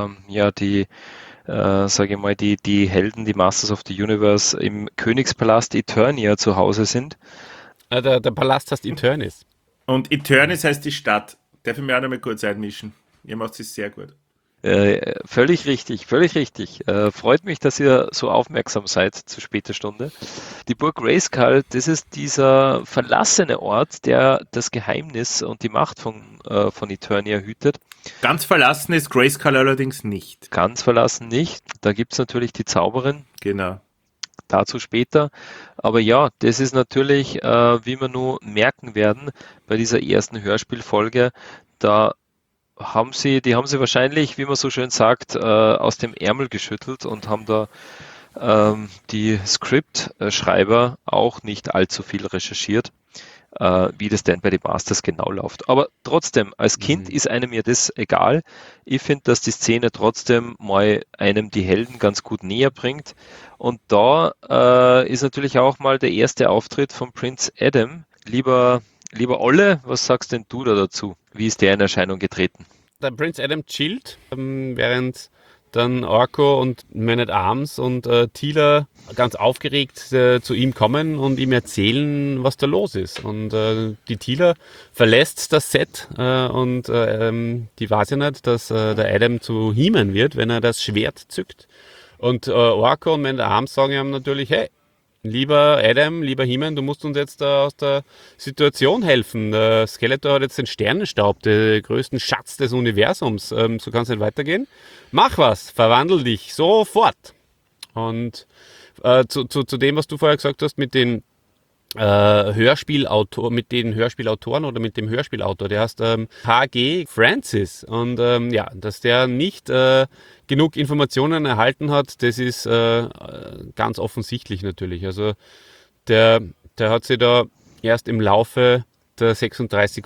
die Helden, die Masters of the Universe im Königspalast Eternia zu Hause sind. Der Palast heißt Eternis. Und Eternis heißt die Stadt. Darf ich mir auch noch mal kurz einmischen? Ihr macht es sehr gut. Völlig richtig, völlig richtig. Freut mich, dass ihr so aufmerksam seid zu später Stunde. Die Burg Grayskull, das ist dieser verlassene Ort, der das Geheimnis und die Macht von Eternia hütet. Ganz verlassen ist Grayskull allerdings nicht. Ganz verlassen nicht. Da gibt es natürlich die Zauberin. Genau. Dazu später. Aber ja, das ist natürlich, wie wir nur merken werden, bei dieser ersten Hörspielfolge, die haben sie wahrscheinlich, wie man so schön sagt, aus dem Ärmel geschüttelt und haben da die Script-Schreiber auch nicht allzu viel recherchiert, wie das denn bei den Masters genau läuft. Aber trotzdem, als Kind ist einem ja das egal. Ich finde, dass die Szene trotzdem mal einem die Helden ganz gut näher bringt. Und da ist natürlich auch mal der erste Auftritt von Prince Adam. Lieber Olle, was sagst denn du da dazu? Wie ist der in Erscheinung getreten? Der Prince Adam chillt, während dann Orko und Man at Arms und Teela ganz aufgeregt zu ihm kommen und ihm erzählen, was da los ist. Und die Teela verlässt das Set und die weiß ja nicht, dass der Adam zu He-Man wird, wenn er das Schwert zückt. Und Orko und Man at Arms sagen ihm natürlich, hey, lieber Adam, lieber He-Man, du musst uns jetzt aus der Situation helfen. Der Skeletor hat jetzt den Sternenstaub, den größten Schatz des Universums. So kann es nicht weitergehen. Mach was, verwandel dich sofort. Und zu dem, was du vorher gesagt hast, mit den Hörspielautoren oder mit dem Hörspielautor, der heißt H.G. Francis. Und dass der nicht genug Informationen erhalten hat, das ist ganz offensichtlich natürlich. Also der hat sich da erst im Laufe der 36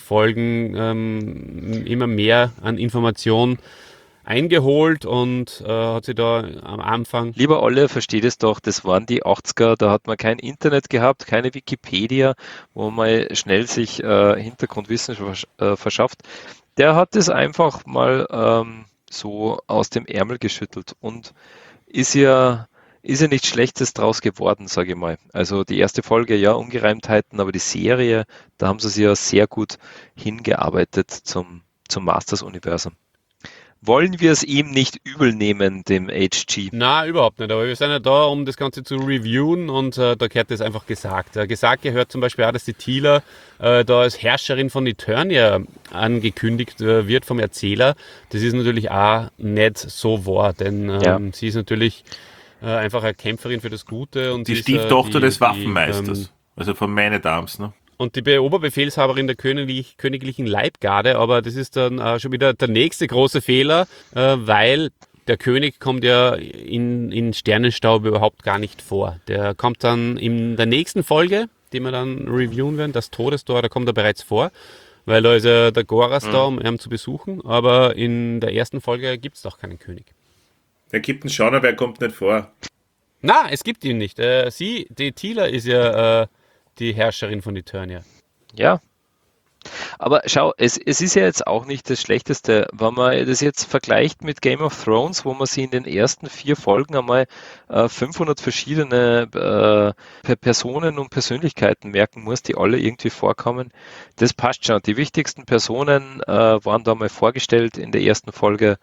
Folgen immer mehr an Informationen eingeholt und hat sich da am Anfang... Lieber Olle, versteht es doch, das waren die 80er, da hat man kein Internet gehabt, keine Wikipedia, wo man schnell sich Hintergrundwissen verschafft. Der hat es einfach mal so aus dem Ärmel geschüttelt und ist ja nichts Schlechtes draus geworden, sage ich mal. Also die erste Folge, ja, Ungereimtheiten, aber die Serie, da haben sie sich ja sehr gut hingearbeitet zum Masters-Universum. Wollen wir es ihm nicht übel nehmen, dem HG? Na, überhaupt nicht. Aber wir sind ja da, um das Ganze zu reviewen und da gehört das einfach gesagt. Gesagt gehört zum Beispiel auch, dass die Teela da als Herrscherin von Eternia angekündigt wird vom Erzähler. Das ist natürlich auch nicht so wahr, denn sie ist natürlich einfach eine Kämpferin für das Gute. Und die Stieftochter des Waffenmeisters, also von Man at Arms, ne? Und die Oberbefehlshaberin der königlichen Leibgarde, aber das ist dann schon wieder der nächste große Fehler, weil der König kommt ja in Sternenstaub überhaupt gar nicht vor. Der kommt dann in der nächsten Folge, die wir dann reviewen werden, das Todestor, da kommt er bereits vor, weil da ist ja der Goras da, um ihn zu besuchen, aber in der ersten Folge gibt es doch keinen König. Der gibt einen schon, aber er kommt nicht vor. Na, es gibt ihn nicht. Die Teela ist ja... die Herrscherin von Eternia. Ja. Aber schau, es ist ja jetzt auch nicht das Schlechteste, wenn man das jetzt vergleicht mit Game of Thrones, wo man sich in den ersten 4 Folgen einmal 500 verschiedene Personen und Persönlichkeiten merken muss, die alle irgendwie vorkommen. Das passt schon. Die wichtigsten Personen waren da mal vorgestellt in der ersten Folge.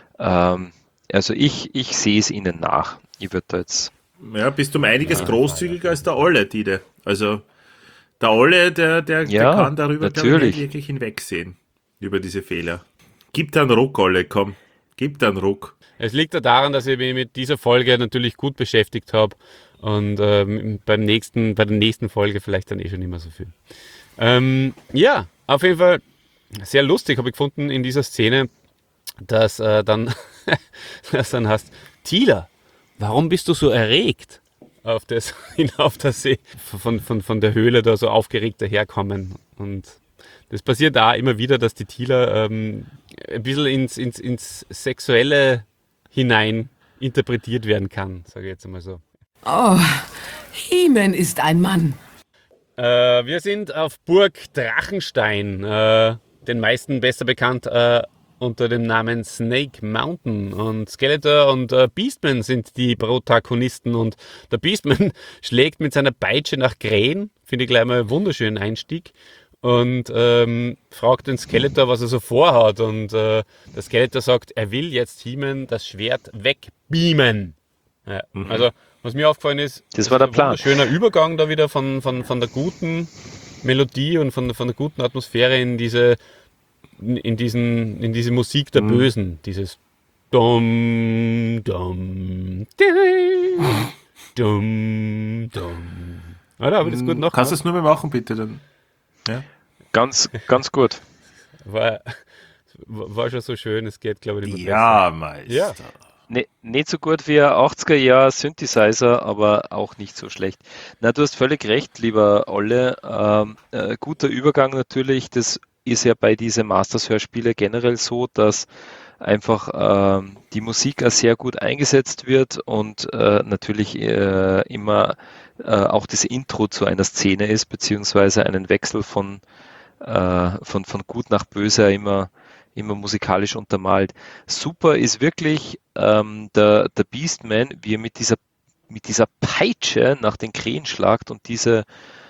Also ich sehe es ihnen nach. Ich würde da jetzt... Ja, bist du um einiges großzügiger als der Olle, Tide. Also der Olle, der kann darüber nicht wirklich hinwegsehen, über diese Fehler. Gib dir einen Ruck, Olle, komm. Gib dir einen Ruck. Es liegt ja daran, dass ich mich mit dieser Folge natürlich gut beschäftigt habe und bei der nächsten Folge vielleicht dann schon nicht mehr so viel. Auf jeden Fall sehr lustig habe ich gefunden in dieser Szene, dass dann heißt, Tila, warum bist du so erregt? Auf das See von der Höhle da so aufgeregt daherkommen. Und das passiert da immer wieder, dass die Tila ein bisschen ins Sexuelle hinein interpretiert werden kann, sage ich jetzt einmal so. Oh, He-Man ist ein Mann. Wir sind auf Burg Drachenstein, den meisten besser bekannt unter dem Namen Snake Mountain. Und Skeletor und Beastman sind die Protagonisten. Und der Beastman schlägt mit seiner Peitsche nach Krähen, finde ich gleich mal einen wunderschönen Einstieg. Und fragt den Skeletor, was er so vorhat. Und der Skeletor sagt, er will jetzt He-Man das Schwert wegbeamen. Ja, also, was mir aufgefallen ist, Das war der Plan. Ein schöner Übergang da wieder von der guten Melodie und von der guten Atmosphäre in diese Musik der Bösen. Dieses Dum, Dum, Dum, Dum, Dum. Oder, habe ich das gut noch? Kannst du das nur mehr machen, bitte? Dann? Ja. Ganz, ganz gut. War schon so schön, es geht, glaube ich, nicht mehr Ja, Meister. Ja. Nicht so gut wie ein 80er-Jahr Synthesizer, aber auch nicht so schlecht. Na, du hast völlig recht, lieber Olle. Guter Übergang natürlich. Das ist ja bei diesen Masters-Hörspiele generell so, dass einfach die Musik auch sehr gut eingesetzt wird und natürlich immer auch das Intro zu einer Szene ist, beziehungsweise einen Wechsel von gut nach böse immer musikalisch untermalt. Super ist wirklich der Beastman, wie er mit dieser Peitsche nach den Krähen schlagt und diese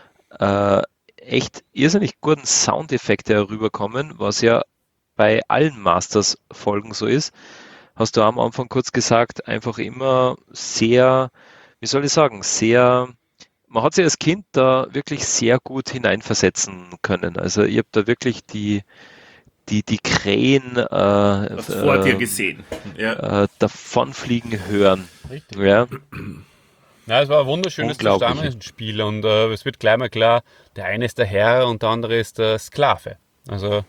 echt irrsinnig guten Soundeffekte herüberkommen, was ja bei allen Masters-Folgen so ist. Hast du am Anfang kurz gesagt, einfach immer sehr, wie soll ich sagen, man hat sich als Kind da wirklich sehr gut hineinversetzen können. Also ich habe da wirklich die Krähen Vor dir gesehen. Ja. davonfliegen hören. Richtig. Ja. Ja, es war ein wunderschönes Unglaublich. Zusammenspiel und es wird gleich mal klar, der eine ist der Herr und der andere ist der Sklave. Also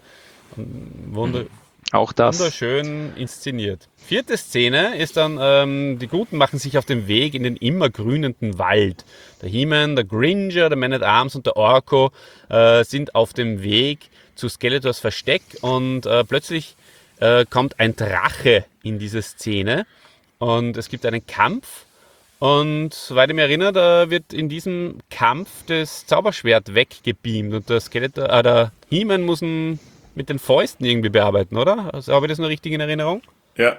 Auch das. wunderschön inszeniert. Vierte Szene ist dann, die Guten machen sich auf den Weg in den immergrünenden Wald. Der He-Man, der Gringer, der Man-at-Arms und der Orko sind auf dem Weg zu Skeletors Versteck und plötzlich kommt ein Drache in diese Szene und es gibt einen Kampf und soweit ich mich erinnere, wird in diesem Kampf das Zauberschwert weggebeamt und der He-Man muss ihn mit den Fäusten irgendwie bearbeiten, oder? Also, habe ich das noch richtig in Erinnerung? Ja.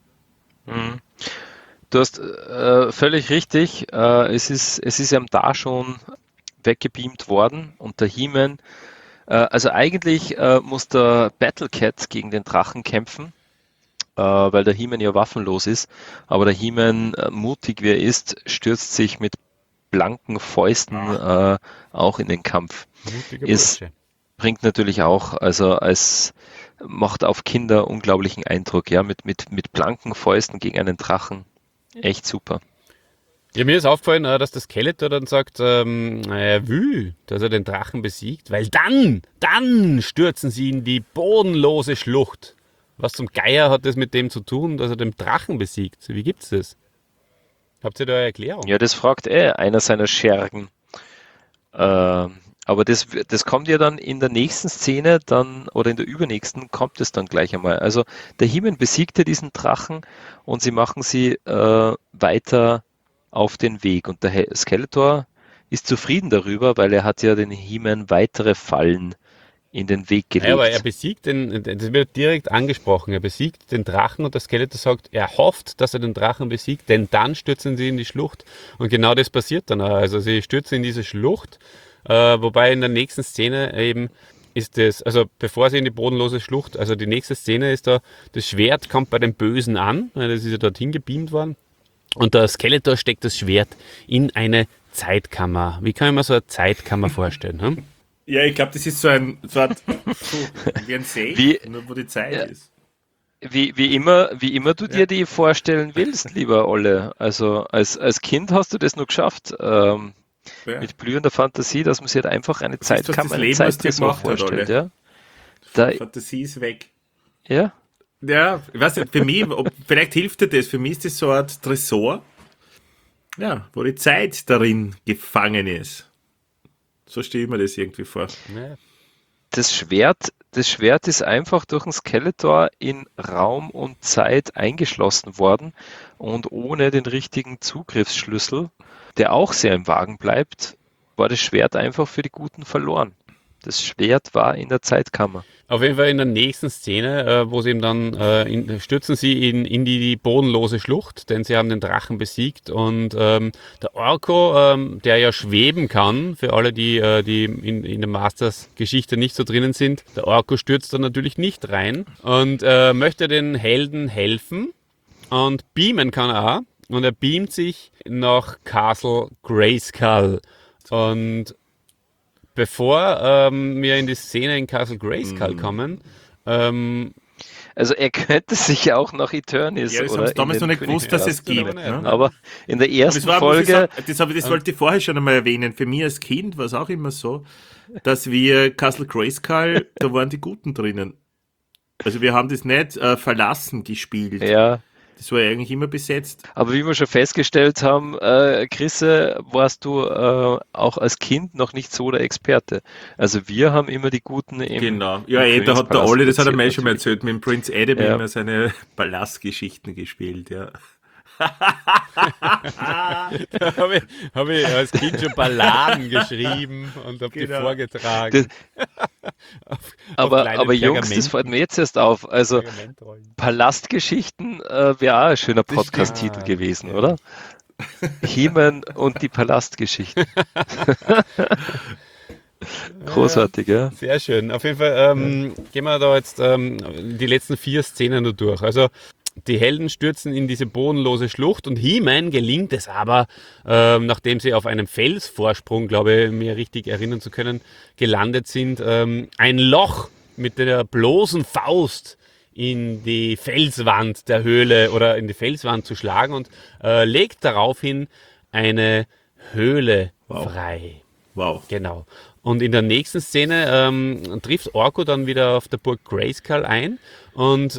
Du hast völlig richtig. Es ist ja da schon weggebeamt worden und der He-Man, also eigentlich muss der Battlecat gegen den Drachen kämpfen, weil der He-Man ja waffenlos ist, aber der He-Man, mutig wie er ist, stürzt sich mit blanken Fäusten auch in den Kampf. Mutiger Ist- Bursche. Bringt natürlich auch, also als macht auf Kinder unglaublichen Eindruck, ja, mit blanken Fäusten gegen einen Drachen. Echt super. Ja, mir ist aufgefallen, dass der Skeletor dann sagt, er will, dass er den Drachen besiegt, weil dann stürzen sie in die bodenlose Schlucht. Was zum Geier hat das mit dem zu tun, dass er den Drachen besiegt? Wie gibt's das? Habt ihr da eine Erklärung? Ja, das fragt einer seiner Schergen. Aber das kommt ja dann in der nächsten Szene dann, oder in der übernächsten, kommt es dann gleich einmal. Also der He-Man besiegte diesen Drachen und sie machen sie weiter auf den Weg. Und der Skeletor ist zufrieden darüber, weil er hat ja den He-Man weitere Fallen in den Weg gelegt. Ja, aber er besiegt das wird direkt angesprochen, er besiegt den Drachen und der Skeletor sagt, er hofft, dass er den Drachen besiegt, denn dann stürzen sie in die Schlucht. Und genau das passiert dann auch. Also sie stürzen in diese Schlucht, wobei in der nächsten Szene eben ist das, also bevor sie in die bodenlose Schlucht, also die nächste Szene ist da, das Schwert kommt bei den Bösen an, das ist ja dorthin gebeamt worden. Und der Skeletor steckt das Schwert in eine Zeitkammer. Wie kann ich mir so eine Zeitkammer vorstellen? Hm? Ja, ich glaube, das ist so wie ein Safe, Wie- nur wo die Zeit ist. Wie immer du dir die vorstellen willst, lieber Olle. Also als Kind hast du das nur geschafft. Ja. mit blühender Fantasie, dass man sich halt einfach eine Das ist doch Zeitkammer, das eine Leben, was dir Zeittresor gemacht hat, vorstellt. Olle. Ja? Da, Fantasie ist weg. ja, Ja, ich weiß nicht, für mich, vielleicht hilft dir das, für mich ist das so eine Art Tresor, ja, wo die Zeit darin gefangen ist. So stelle ich mir das irgendwie vor. Ja. das Schwert ist einfach durch den Skeletor in Raum und Zeit eingeschlossen worden und ohne den richtigen Zugriffsschlüssel, der auch sehr im Wagen bleibt, war das Schwert einfach für die Guten verloren. Das Schwert war in der Zeitkammer. Auf jeden Fall in der nächsten Szene, wo sie ihm dann stürzen sie in die bodenlose Schlucht, denn sie haben den Drachen besiegt und der Orko, der ja schweben kann, für alle, die in der Masters-Geschichte nicht so drinnen sind, der Orko stürzt dann natürlich nicht rein und möchte den Helden helfen und beamen kann er auch und er beamt sich nach Castle Grayskull und bevor wir in die Szene in Castle Grayskull kommen, Also er könnte sich ja auch nach Eternis Ja, das haben oder sie damals in noch den nicht gewusst, dass es Königspalast gibt. oder Ne? nicht. Aber in der ersten Das war, muss ich Folge, sagen, das wollte ich vorher schon einmal erwähnen. Für mich als Kind war es auch immer so, dass wir Castle Grayskull, da waren die Guten drinnen. Also wir haben das nicht verlassen gespielt. ja, Das war ja eigentlich immer besetzt. aber wie wir schon festgestellt haben, Chrisse, warst du auch als Kind noch nicht so der Experte. Also wir haben immer die Guten im Genau. Ja, im da hat der Königspalast Olli, das hat er mir platziert schon mal natürlich. erzählt, mit dem Prince Adam Ja. immer seine Palastgeschichten gespielt, ja. Habe ich als Kind schon Balladen geschrieben und habe die Genau. vorgetragen. Aber kleinen Jungs, das Pergamenten. fällt mir jetzt erst auf. Also Pergamentrollen. Palastgeschichten wäre auch ein schöner Podcast-Titel stimmt. gewesen, oder? He-Man und die Palastgeschichten. Großartig, ja. Sehr schön. Auf jeden Fall gehen wir da jetzt die letzten 4 Szenen nur durch. Also die Helden stürzen in diese bodenlose Schlucht und He-Man gelingt es aber, nachdem sie auf einem Felsvorsprung, glaube ich, mir richtig erinnern zu können, gelandet sind, ein Loch mit der bloßen Faust in die Felswand der Höhle oder in die Felswand zu schlagen und legt daraufhin eine Höhle frei. Wow. Genau. Und in der nächsten Szene trifft Orko dann wieder auf der Burg Grayskull ein und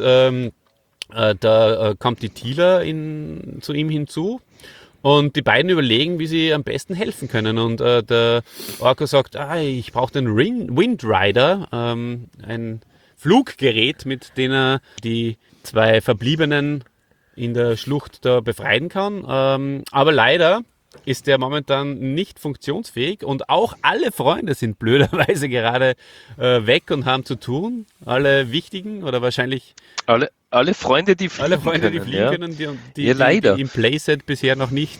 da kommt die Tila zu ihm hinzu und die beiden überlegen, wie sie am besten helfen können. Und der Orko sagt, ich brauche den Windrider, ein Fluggerät, mit dem er die 2 Verbliebenen in der Schlucht da befreien kann. Aber leider ist der momentan nicht funktionsfähig und auch alle Freunde sind blöderweise gerade weg und haben zu tun. Alle wichtigen oder wahrscheinlich Alle Freunde, die fliegen alle Freunde, die können, fliegen ja. können, Ja, leider. die im Playset bisher noch nicht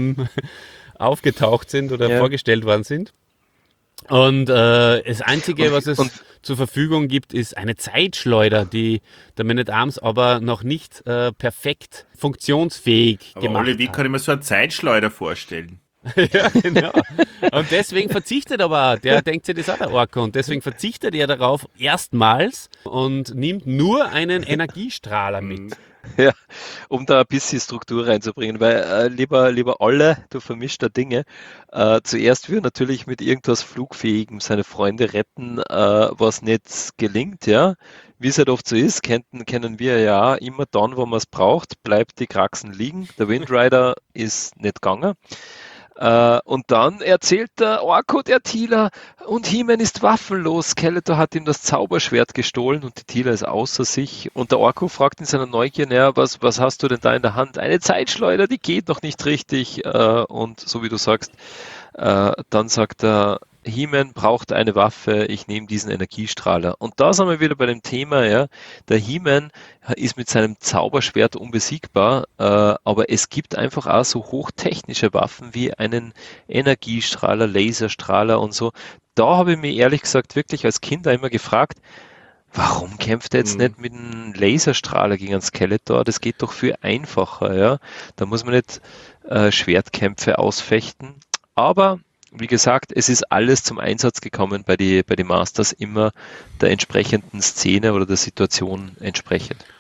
aufgetaucht sind oder Ja. vorgestellt worden sind. Und das Einzige, was es und- zur Verfügung gibt, ist eine Zeitschleuder, die der Man at Arms aber noch nicht perfekt funktionsfähig Aber gemacht Olli, wie hat. kann ich mir so eine Zeitschleuder vorstellen? Ja, genau. Und deswegen verzichtet aber, der denkt sich das auch der Orko, und deswegen verzichtet er darauf erstmals und nimmt nur einen Energiestrahler mit. Ja, um da ein bisschen Struktur reinzubringen, weil lieber Olle, du vermischter Dinge. Zuerst will er natürlich mit irgendwas Flugfähigem seine Freunde retten, was nicht gelingt, ja. Wie es halt oft so ist, kennen wir ja immer dann, wo man es braucht, bleibt die Kraxen liegen. Der Windrider ist nicht gegangen. Und dann erzählt der Orko der Tila, und He-Man ist waffenlos. Skeletor hat ihm das Zauberschwert gestohlen und die Tila ist außer sich. Und der Orko fragt in seiner Neugier, naja, was hast du denn da in der Hand? Eine Zeitschleuder, die geht noch nicht richtig. Und so wie du sagst, dann sagt er, He-Man braucht eine Waffe, ich nehme diesen Energiestrahler. Und da sind wir wieder bei dem Thema, ja, der He-Man ist mit seinem Zauberschwert unbesiegbar, aber es gibt einfach auch so hochtechnische Waffen wie einen Energiestrahler, Laserstrahler und so. Da habe ich mich ehrlich gesagt wirklich als Kind auch immer gefragt, warum kämpft er jetzt nicht mit einem Laserstrahler gegen einen Skeletor? Das geht doch viel einfacher, ja. Da muss man nicht Schwertkämpfe ausfechten. Aber wie gesagt, es ist alles zum Einsatz gekommen bei die Masters, immer der entsprechenden Szene oder der Situation entsprechend.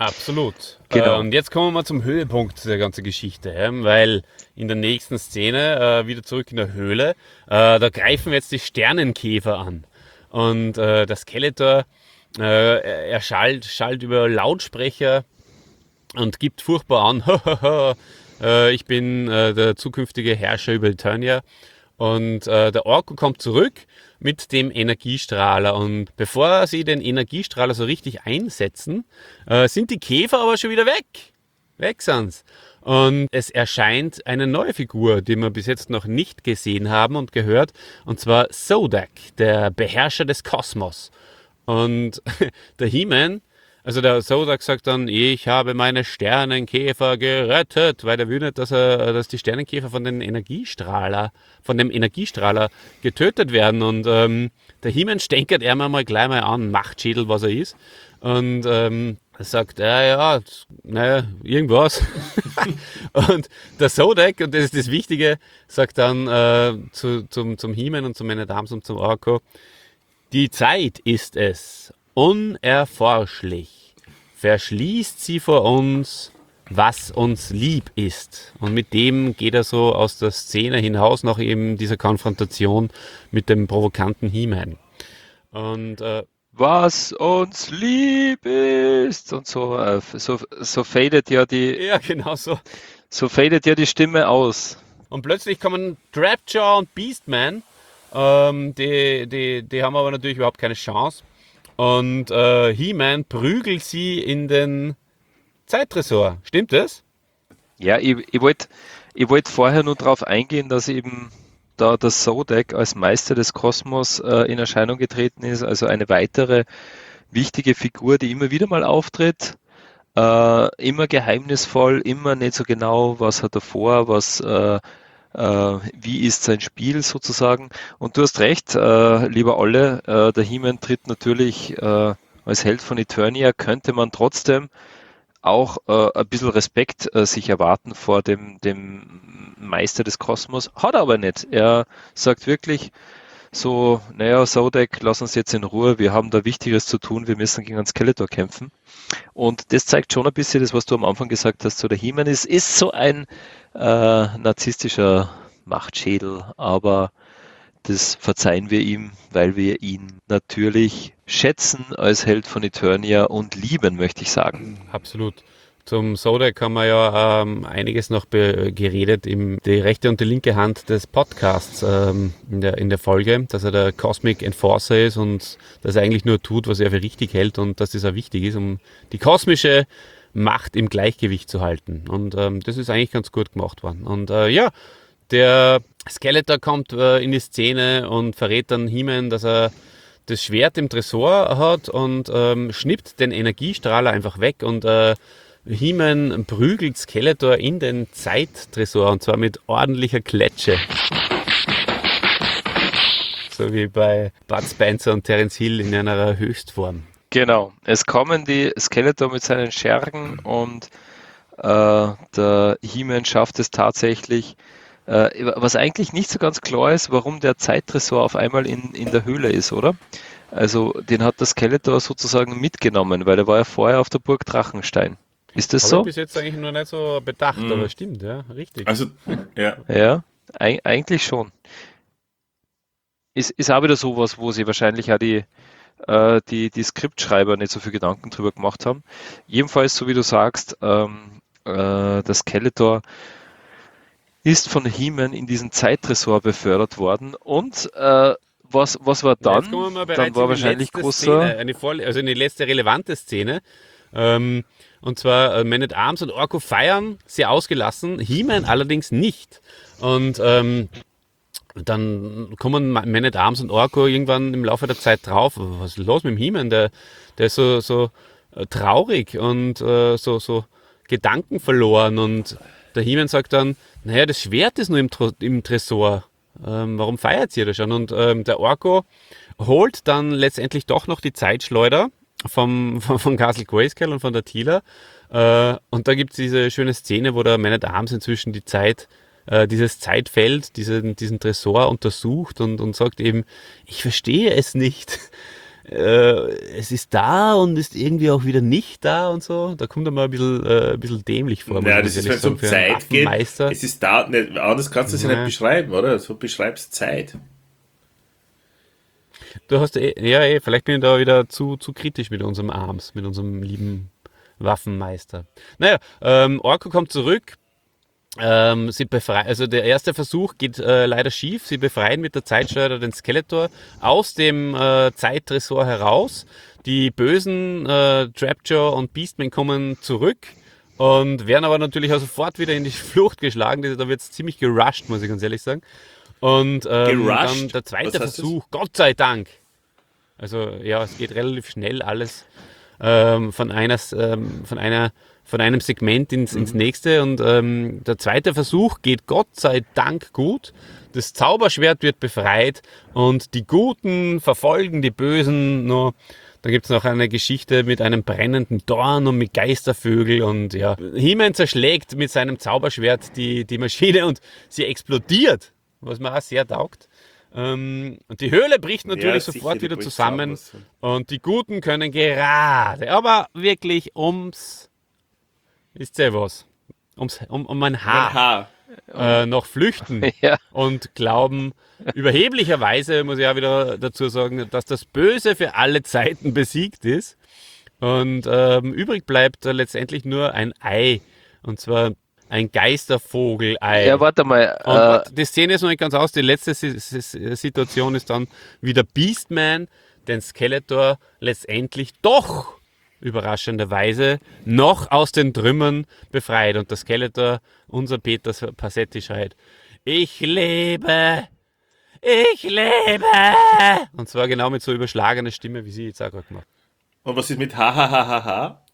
Absolut. Genau. Und jetzt kommen wir mal zum Höhepunkt der ganzen Geschichte, weil in der nächsten Szene, wieder zurück in der Höhle, da greifen wir jetzt die Sternenkäfer an. Und der Skeletor, er schallt über Lautsprecher und gibt furchtbar an, ich bin der zukünftige Herrscher über Eternia. Und der Orko kommt zurück mit dem Energiestrahler. Und bevor sie den Energiestrahler so richtig einsetzen, sind die Käfer aber schon wieder weg. Weg sind's. Und es erscheint eine neue Figur, die wir bis jetzt noch nicht gesehen haben und gehört. Und zwar Zodak, der Beherrscher des Kosmos. Und der He-Man, also der Zodak sagt dann, ich habe meine Sternenkäfer gerettet, weil er will nicht, dass die Sternenkäfer von dem Energiestrahler getötet werden. Und der He-Man stänkert er mal gleich mal an, Machtschädel, was er ist. Und er sagt, naja, irgendwas. Und der Zodak, und das ist das Wichtige, sagt dann zum He-Man und zum Man at Arms und zum Orko, die Zeit ist es, unerforschlich, verschließt sie vor uns, was uns lieb ist. Und mit dem geht er so aus der Szene hinaus nach eben dieser Konfrontation mit dem provokanten He-Man. Und Was uns lieb ist und so fadet ja ja, genau so. so fadet ja die Stimme aus. Und plötzlich kommen Trapjaw und Beastman, die haben aber natürlich überhaupt keine Chance. Und He-Man prügelt sie in den Zeittresor. Stimmt das? Ja, ich wollte vorher nur darauf eingehen, dass eben da der Zodak als Meister des Kosmos in Erscheinung getreten ist, also eine weitere wichtige Figur, die immer wieder mal auftritt, immer geheimnisvoll, immer nicht so genau, was hat er vor, wie ist sein Spiel sozusagen. Und du hast recht, lieber Olle, der He-Man tritt natürlich als Held von Eternia, könnte man trotzdem auch ein bisschen Respekt sich erwarten vor dem Meister des Kosmos. Hat er aber nicht. Er sagt wirklich so, naja, Zodak, lass uns jetzt in Ruhe, wir haben da Wichtigeres zu tun, wir müssen gegen einen Skeletor kämpfen. Und das zeigt schon ein bisschen das, was du am Anfang gesagt hast, so der He-Man ist so ein narzisstischer Machtschädel, aber das verzeihen wir ihm, weil wir ihn natürlich schätzen als Held von Eternia und lieben, möchte ich sagen. Absolut. Zum Zodak haben wir ja einiges noch geredet, die rechte und die linke Hand des Podcasts in der Folge, dass er der Cosmic Enforcer ist und dass er eigentlich nur tut, was er für richtig hält und dass das auch wichtig ist, um die kosmische Macht im Gleichgewicht zu halten. Und das ist eigentlich ganz gut gemacht worden. Und der Skeletor kommt in die Szene und verrät dann He-Man, dass er das Schwert im Tresor hat und schnippt den Energiestrahler einfach weg und He-Man prügelt Skeletor in den Zeittresor und zwar mit ordentlicher Kletsche. So wie bei Bud Spencer und Terence Hill in einer Höchstform. Genau, es kommen die Skeletor mit seinen Schergen und der He-Man schafft es tatsächlich, was eigentlich nicht so ganz klar ist, warum der Zeittresor auf einmal in der Höhle ist, oder? Also den hat der Skeletor sozusagen mitgenommen, weil er war ja vorher auf der Burg Drachenstein. Ist das Habe so? ich bis jetzt eigentlich noch nicht so bedacht, aber stimmt, ja, richtig. Also, ja. Ja, eigentlich schon. Ist auch wieder sowas, wo sie wahrscheinlich auch die Skriptschreiber nicht so viel Gedanken drüber gemacht haben. Jedenfalls, so wie du sagst, der Skeletor ist von He-Man in diesen Zeittresor befördert worden und was war dann? Jetzt kommen wir mal Dann bereits war in die wahrscheinlich letzte großer... Szene, also in die letzte relevante Szene. Und zwar Man at Arms und Orko feiern sehr ausgelassen, He-Man allerdings nicht. Und dann kommen Man at Arms und Orko irgendwann im Laufe der Zeit drauf, was ist los mit dem He-Man? Der ist so traurig und so gedankenverloren. Und der He-Man sagt dann, naja, das Schwert ist nur im Tresor. Warum feiert ihr das schon? Und der Orko holt dann letztendlich doch noch die Zeitschleuder von Castle Grayskull und von der Teela. Und da gibt es diese schöne Szene, wo der Man at Arms inzwischen die Zeit, dieses Zeitfeld, diesen Tresor untersucht und sagt eben, ich verstehe es nicht. es ist da und ist irgendwie auch wieder nicht da und so. Da kommt er mal ein bisschen dämlich vor. Ja, das ist, wenn es um Zeit geht. Waffenmeister. Es ist da, nicht, anders kannst du es ja nicht beschreiben, oder? So beschreibst Zeit. Du hast vielleicht bin ich da wieder zu kritisch mit unserem Arms, mit unserem lieben Waffenmeister. Naja, Orko kommt zurück. Also der erste Versuch geht leider schief. Sie befreien mit der Zeitschleuder den Skeletor aus dem Zeittresor heraus. Die bösen Trapjaw und Beastman kommen zurück und werden aber natürlich auch sofort wieder in die Flucht geschlagen. Da wird es ziemlich gerusht, muss ich ganz ehrlich sagen. Und dann der zweite Versuch, Gott sei Dank. Also ja, es geht relativ schnell alles von einem Segment ins nächste. Und der zweite Versuch geht Gott sei Dank gut. Das Zauberschwert wird befreit und die Guten verfolgen die Bösen nur. Da gibt es noch eine Geschichte mit einem brennenden Dorn und mit Geistervögel und ja. He-Man zerschlägt mit seinem Zauberschwert die Maschine und sie explodiert, was mir auch sehr taugt. Und die Höhle bricht natürlich sofort wieder zusammen und die Guten können gerade, aber wirklich wisst ihr was, um ein Haar. Noch flüchten und glauben, überheblicherweise, muss ich auch wieder dazu sagen, dass das Böse für alle Zeiten besiegt ist und übrig bleibt letztendlich nur ein Ei, und zwar ein Geistervogelei. Ja, warte mal. Und die Szene ist noch nicht ganz aus, die letzte Situation ist dann wieder Beastman, den Skeletor letztendlich doch überraschenderweise noch aus den Trümmern befreit. Und der Skeletor, unser Peter Passetti, schreit: Ich lebe! Ich lebe! Und zwar genau mit so überschlagener Stimme, wie sie jetzt auch gerade gemacht. Und was ist mit ha?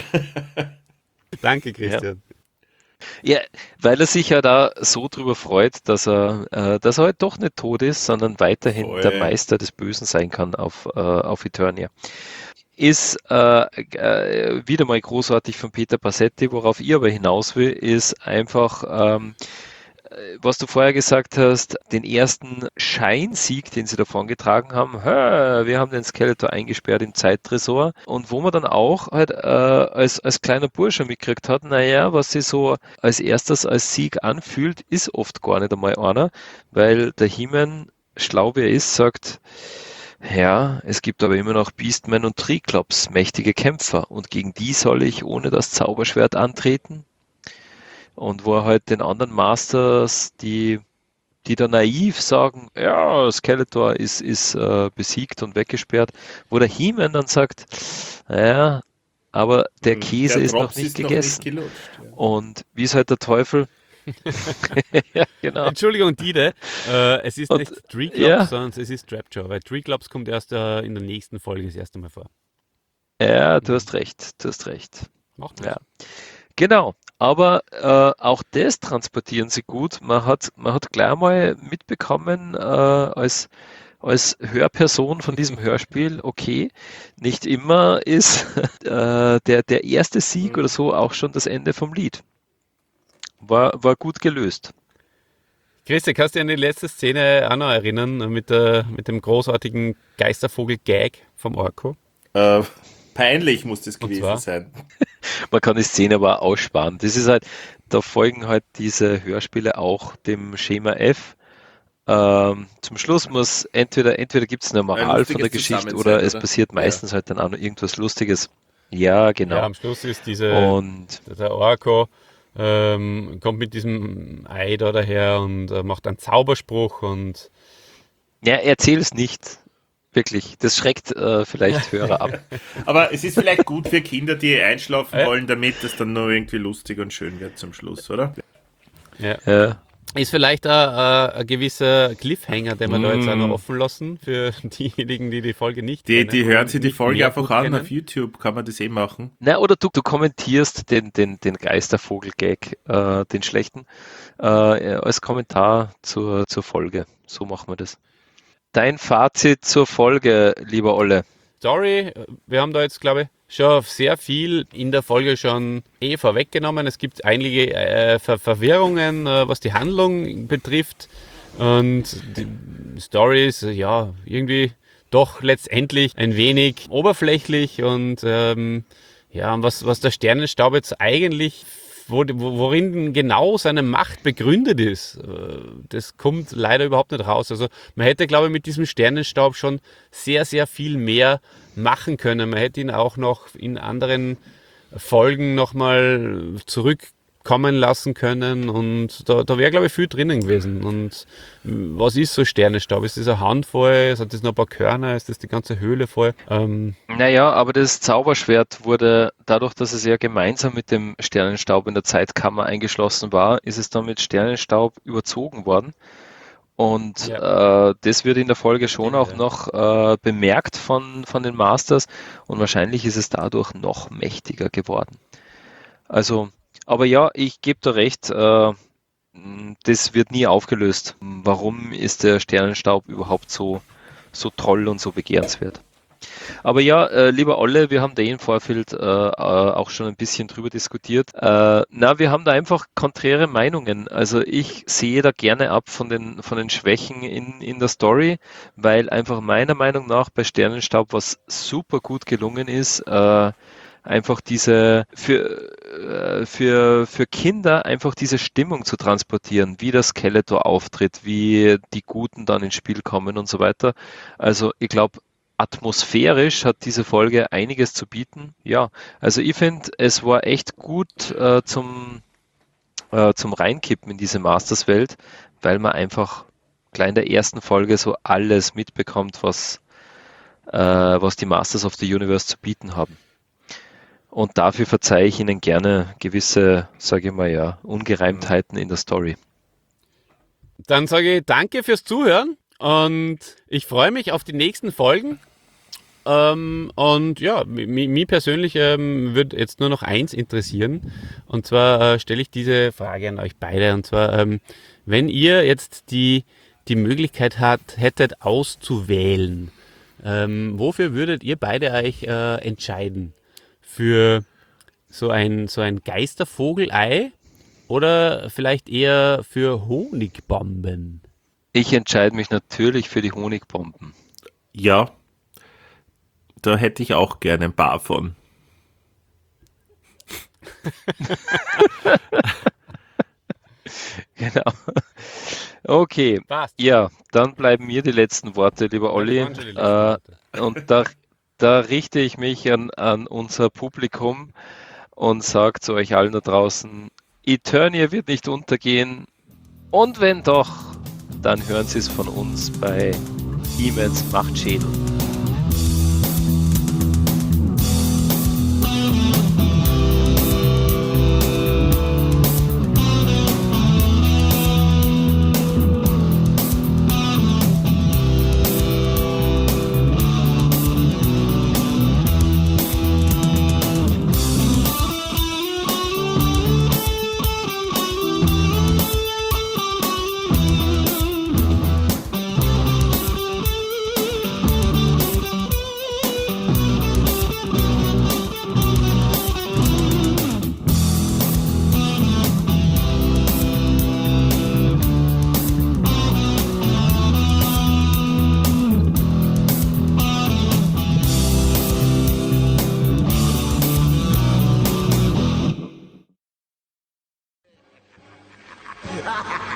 Danke, Christian. Ja, weil er sich ja da so drüber freut, dass er halt doch nicht tot ist, sondern weiterhin der Meister des Bösen sein kann auf Eternia. Ist wieder mal großartig von Peter Passetti. Worauf ich aber hinaus will, ist einfach, was du vorher gesagt hast, den ersten Scheinsieg, den sie davongetragen haben. Wir haben den Skeletor eingesperrt im Zeittresor. Und wo man dann auch halt als kleiner Bursche mitgekriegt hat, naja, was sie so als erstes als Sieg anfühlt, ist oft gar nicht einmal einer, weil der He-Man, schlau wie er ist, sagt: Ja, es gibt aber immer noch Beastman und Triclops, mächtige Kämpfer, und gegen die soll ich ohne das Zauberschwert antreten? Und wo er halt den anderen Masters, die da naiv sagen, ja, Skeletor ist besiegt und weggesperrt, wo der He-Man dann sagt, ja, aber der Käse ist noch nicht gegessen. Noch nicht gelutscht, ja. Und wie ist halt der Teufel? Ja, genau. Entschuldigung, Dide, es ist nicht Triclops, sondern es ist Trapjaw, weil Triclops kommt erst in der nächsten Folge das erste Mal vor. Ja, du hast recht. Macht Ja. Genau, aber auch das transportieren sie gut. Man hat gleich mal mitbekommen, als Hörperson von diesem Hörspiel, okay, nicht immer ist der erste Sieg oder so auch schon das Ende vom Lied. War gut gelöst. Christi, kannst du dich an die letzte Szene auch noch erinnern, mit dem großartigen Geistervogel-Gag vom Orko? Peinlich muss das gewesen sein. Man kann die Szene aber aussparen. Das ist halt, da folgen halt diese Hörspiele auch dem Schema F. Zum Schluss muss entweder gibt es eine Moral von der Geschichte oder es passiert meistens halt dann auch noch irgendwas Lustiges. Ja, genau. Ja, am Schluss ist der Orko kommt mit diesem Ei da daher und macht einen Zauberspruch und... Ja, erzähl es nicht. Wirklich, das schreckt vielleicht Hörer ab. Aber es ist vielleicht gut für Kinder, die einschlafen wollen, damit es dann nur irgendwie lustig und schön wird zum Schluss, oder? Ja. Ist vielleicht ein gewisser Cliffhanger, den wir da jetzt auch noch offen lassen für diejenigen, die die Folge nicht kennen. Die hören sich die Folge einfach an, auf YouTube kann man das machen. Na, oder du kommentierst den Geistervogel-Gag, den schlechten, als Kommentar zur Folge. So machen wir das. Dein Fazit zur Folge, lieber Olle. Sorry, wir haben da jetzt, glaube ich, schon sehr viel in der Folge schon vorweggenommen. Es gibt einige Verwirrungen, was die Handlung betrifft. Und die Story ist, ja, irgendwie doch letztendlich ein wenig oberflächlich und was der Sternenstaub jetzt eigentlich, worin genau seine Macht begründet ist, das kommt leider überhaupt nicht raus. Also man hätte, glaube ich, mit diesem Sternenstaub schon sehr, sehr viel mehr machen können. Man hätte ihn auch noch in anderen Folgen nochmal zurückkommen lassen können und da wäre, glaube ich, viel drinnen gewesen. Und was ist so Sternenstaub? Ist das eine Handvoll? Sind das noch ein paar Körner? Ist das die ganze Höhle voll? Naja, aber das Zauberschwert wurde, dadurch, dass es ja gemeinsam mit dem Sternenstaub in der Zeitkammer eingeschlossen war, ist es dann mit Sternenstaub überzogen worden. Und das wird in der Folge schon auch noch bemerkt von den Masters und wahrscheinlich ist es dadurch noch mächtiger geworden. Also, aber ja, ich gebe da recht, das wird nie aufgelöst. Warum ist der Sternenstaub überhaupt so toll und so begehrenswert? Aber ja, lieber Olle, wir haben da im Vorfeld auch schon ein bisschen drüber diskutiert. Wir haben da einfach konträre Meinungen. Also ich sehe da gerne ab von den Schwächen in der Story, weil einfach meiner Meinung nach bei Sternenstaub was super gut gelungen ist, einfach diese für Kinder einfach diese Stimmung zu transportieren, wie der Skeletor auftritt, wie die Guten dann ins Spiel kommen und so weiter. Also ich glaube, atmosphärisch hat diese Folge einiges zu bieten. Ja, also ich finde, es war echt gut zum Reinkippen in diese Masters-Welt, weil man einfach gleich in der ersten Folge so alles mitbekommt, was die Masters of the Universe zu bieten haben. Und dafür verzeihe ich Ihnen gerne gewisse, sage ich mal, ja, Ungereimtheiten in der Story. Dann sage ich danke fürs Zuhören und ich freue mich auf die nächsten Folgen. Und ja, mich persönlich würde jetzt nur noch eins interessieren. Und zwar stelle ich diese Frage an euch beide. Und zwar, wenn ihr jetzt die Möglichkeit hättet auszuwählen, wofür würdet ihr beide euch entscheiden? Für so ein Geistervogelei oder vielleicht eher für Honigbomben? Ich entscheide mich natürlich für die Honigbomben. Ja, da hätte ich auch gerne ein paar von. Genau. Okay. Passt. Ja, dann bleiben mir die letzten Worte, lieber Olli. Und da richte ich mich an unser Publikum und sage zu euch allen da draußen, Eternia wird nicht untergehen und wenn doch, dann hören Sie es von uns bei He-Mans Machtschädel.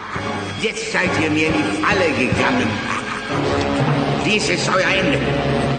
Jetzt seid ihr mir in die Falle gegangen. Dies ist euer Ende.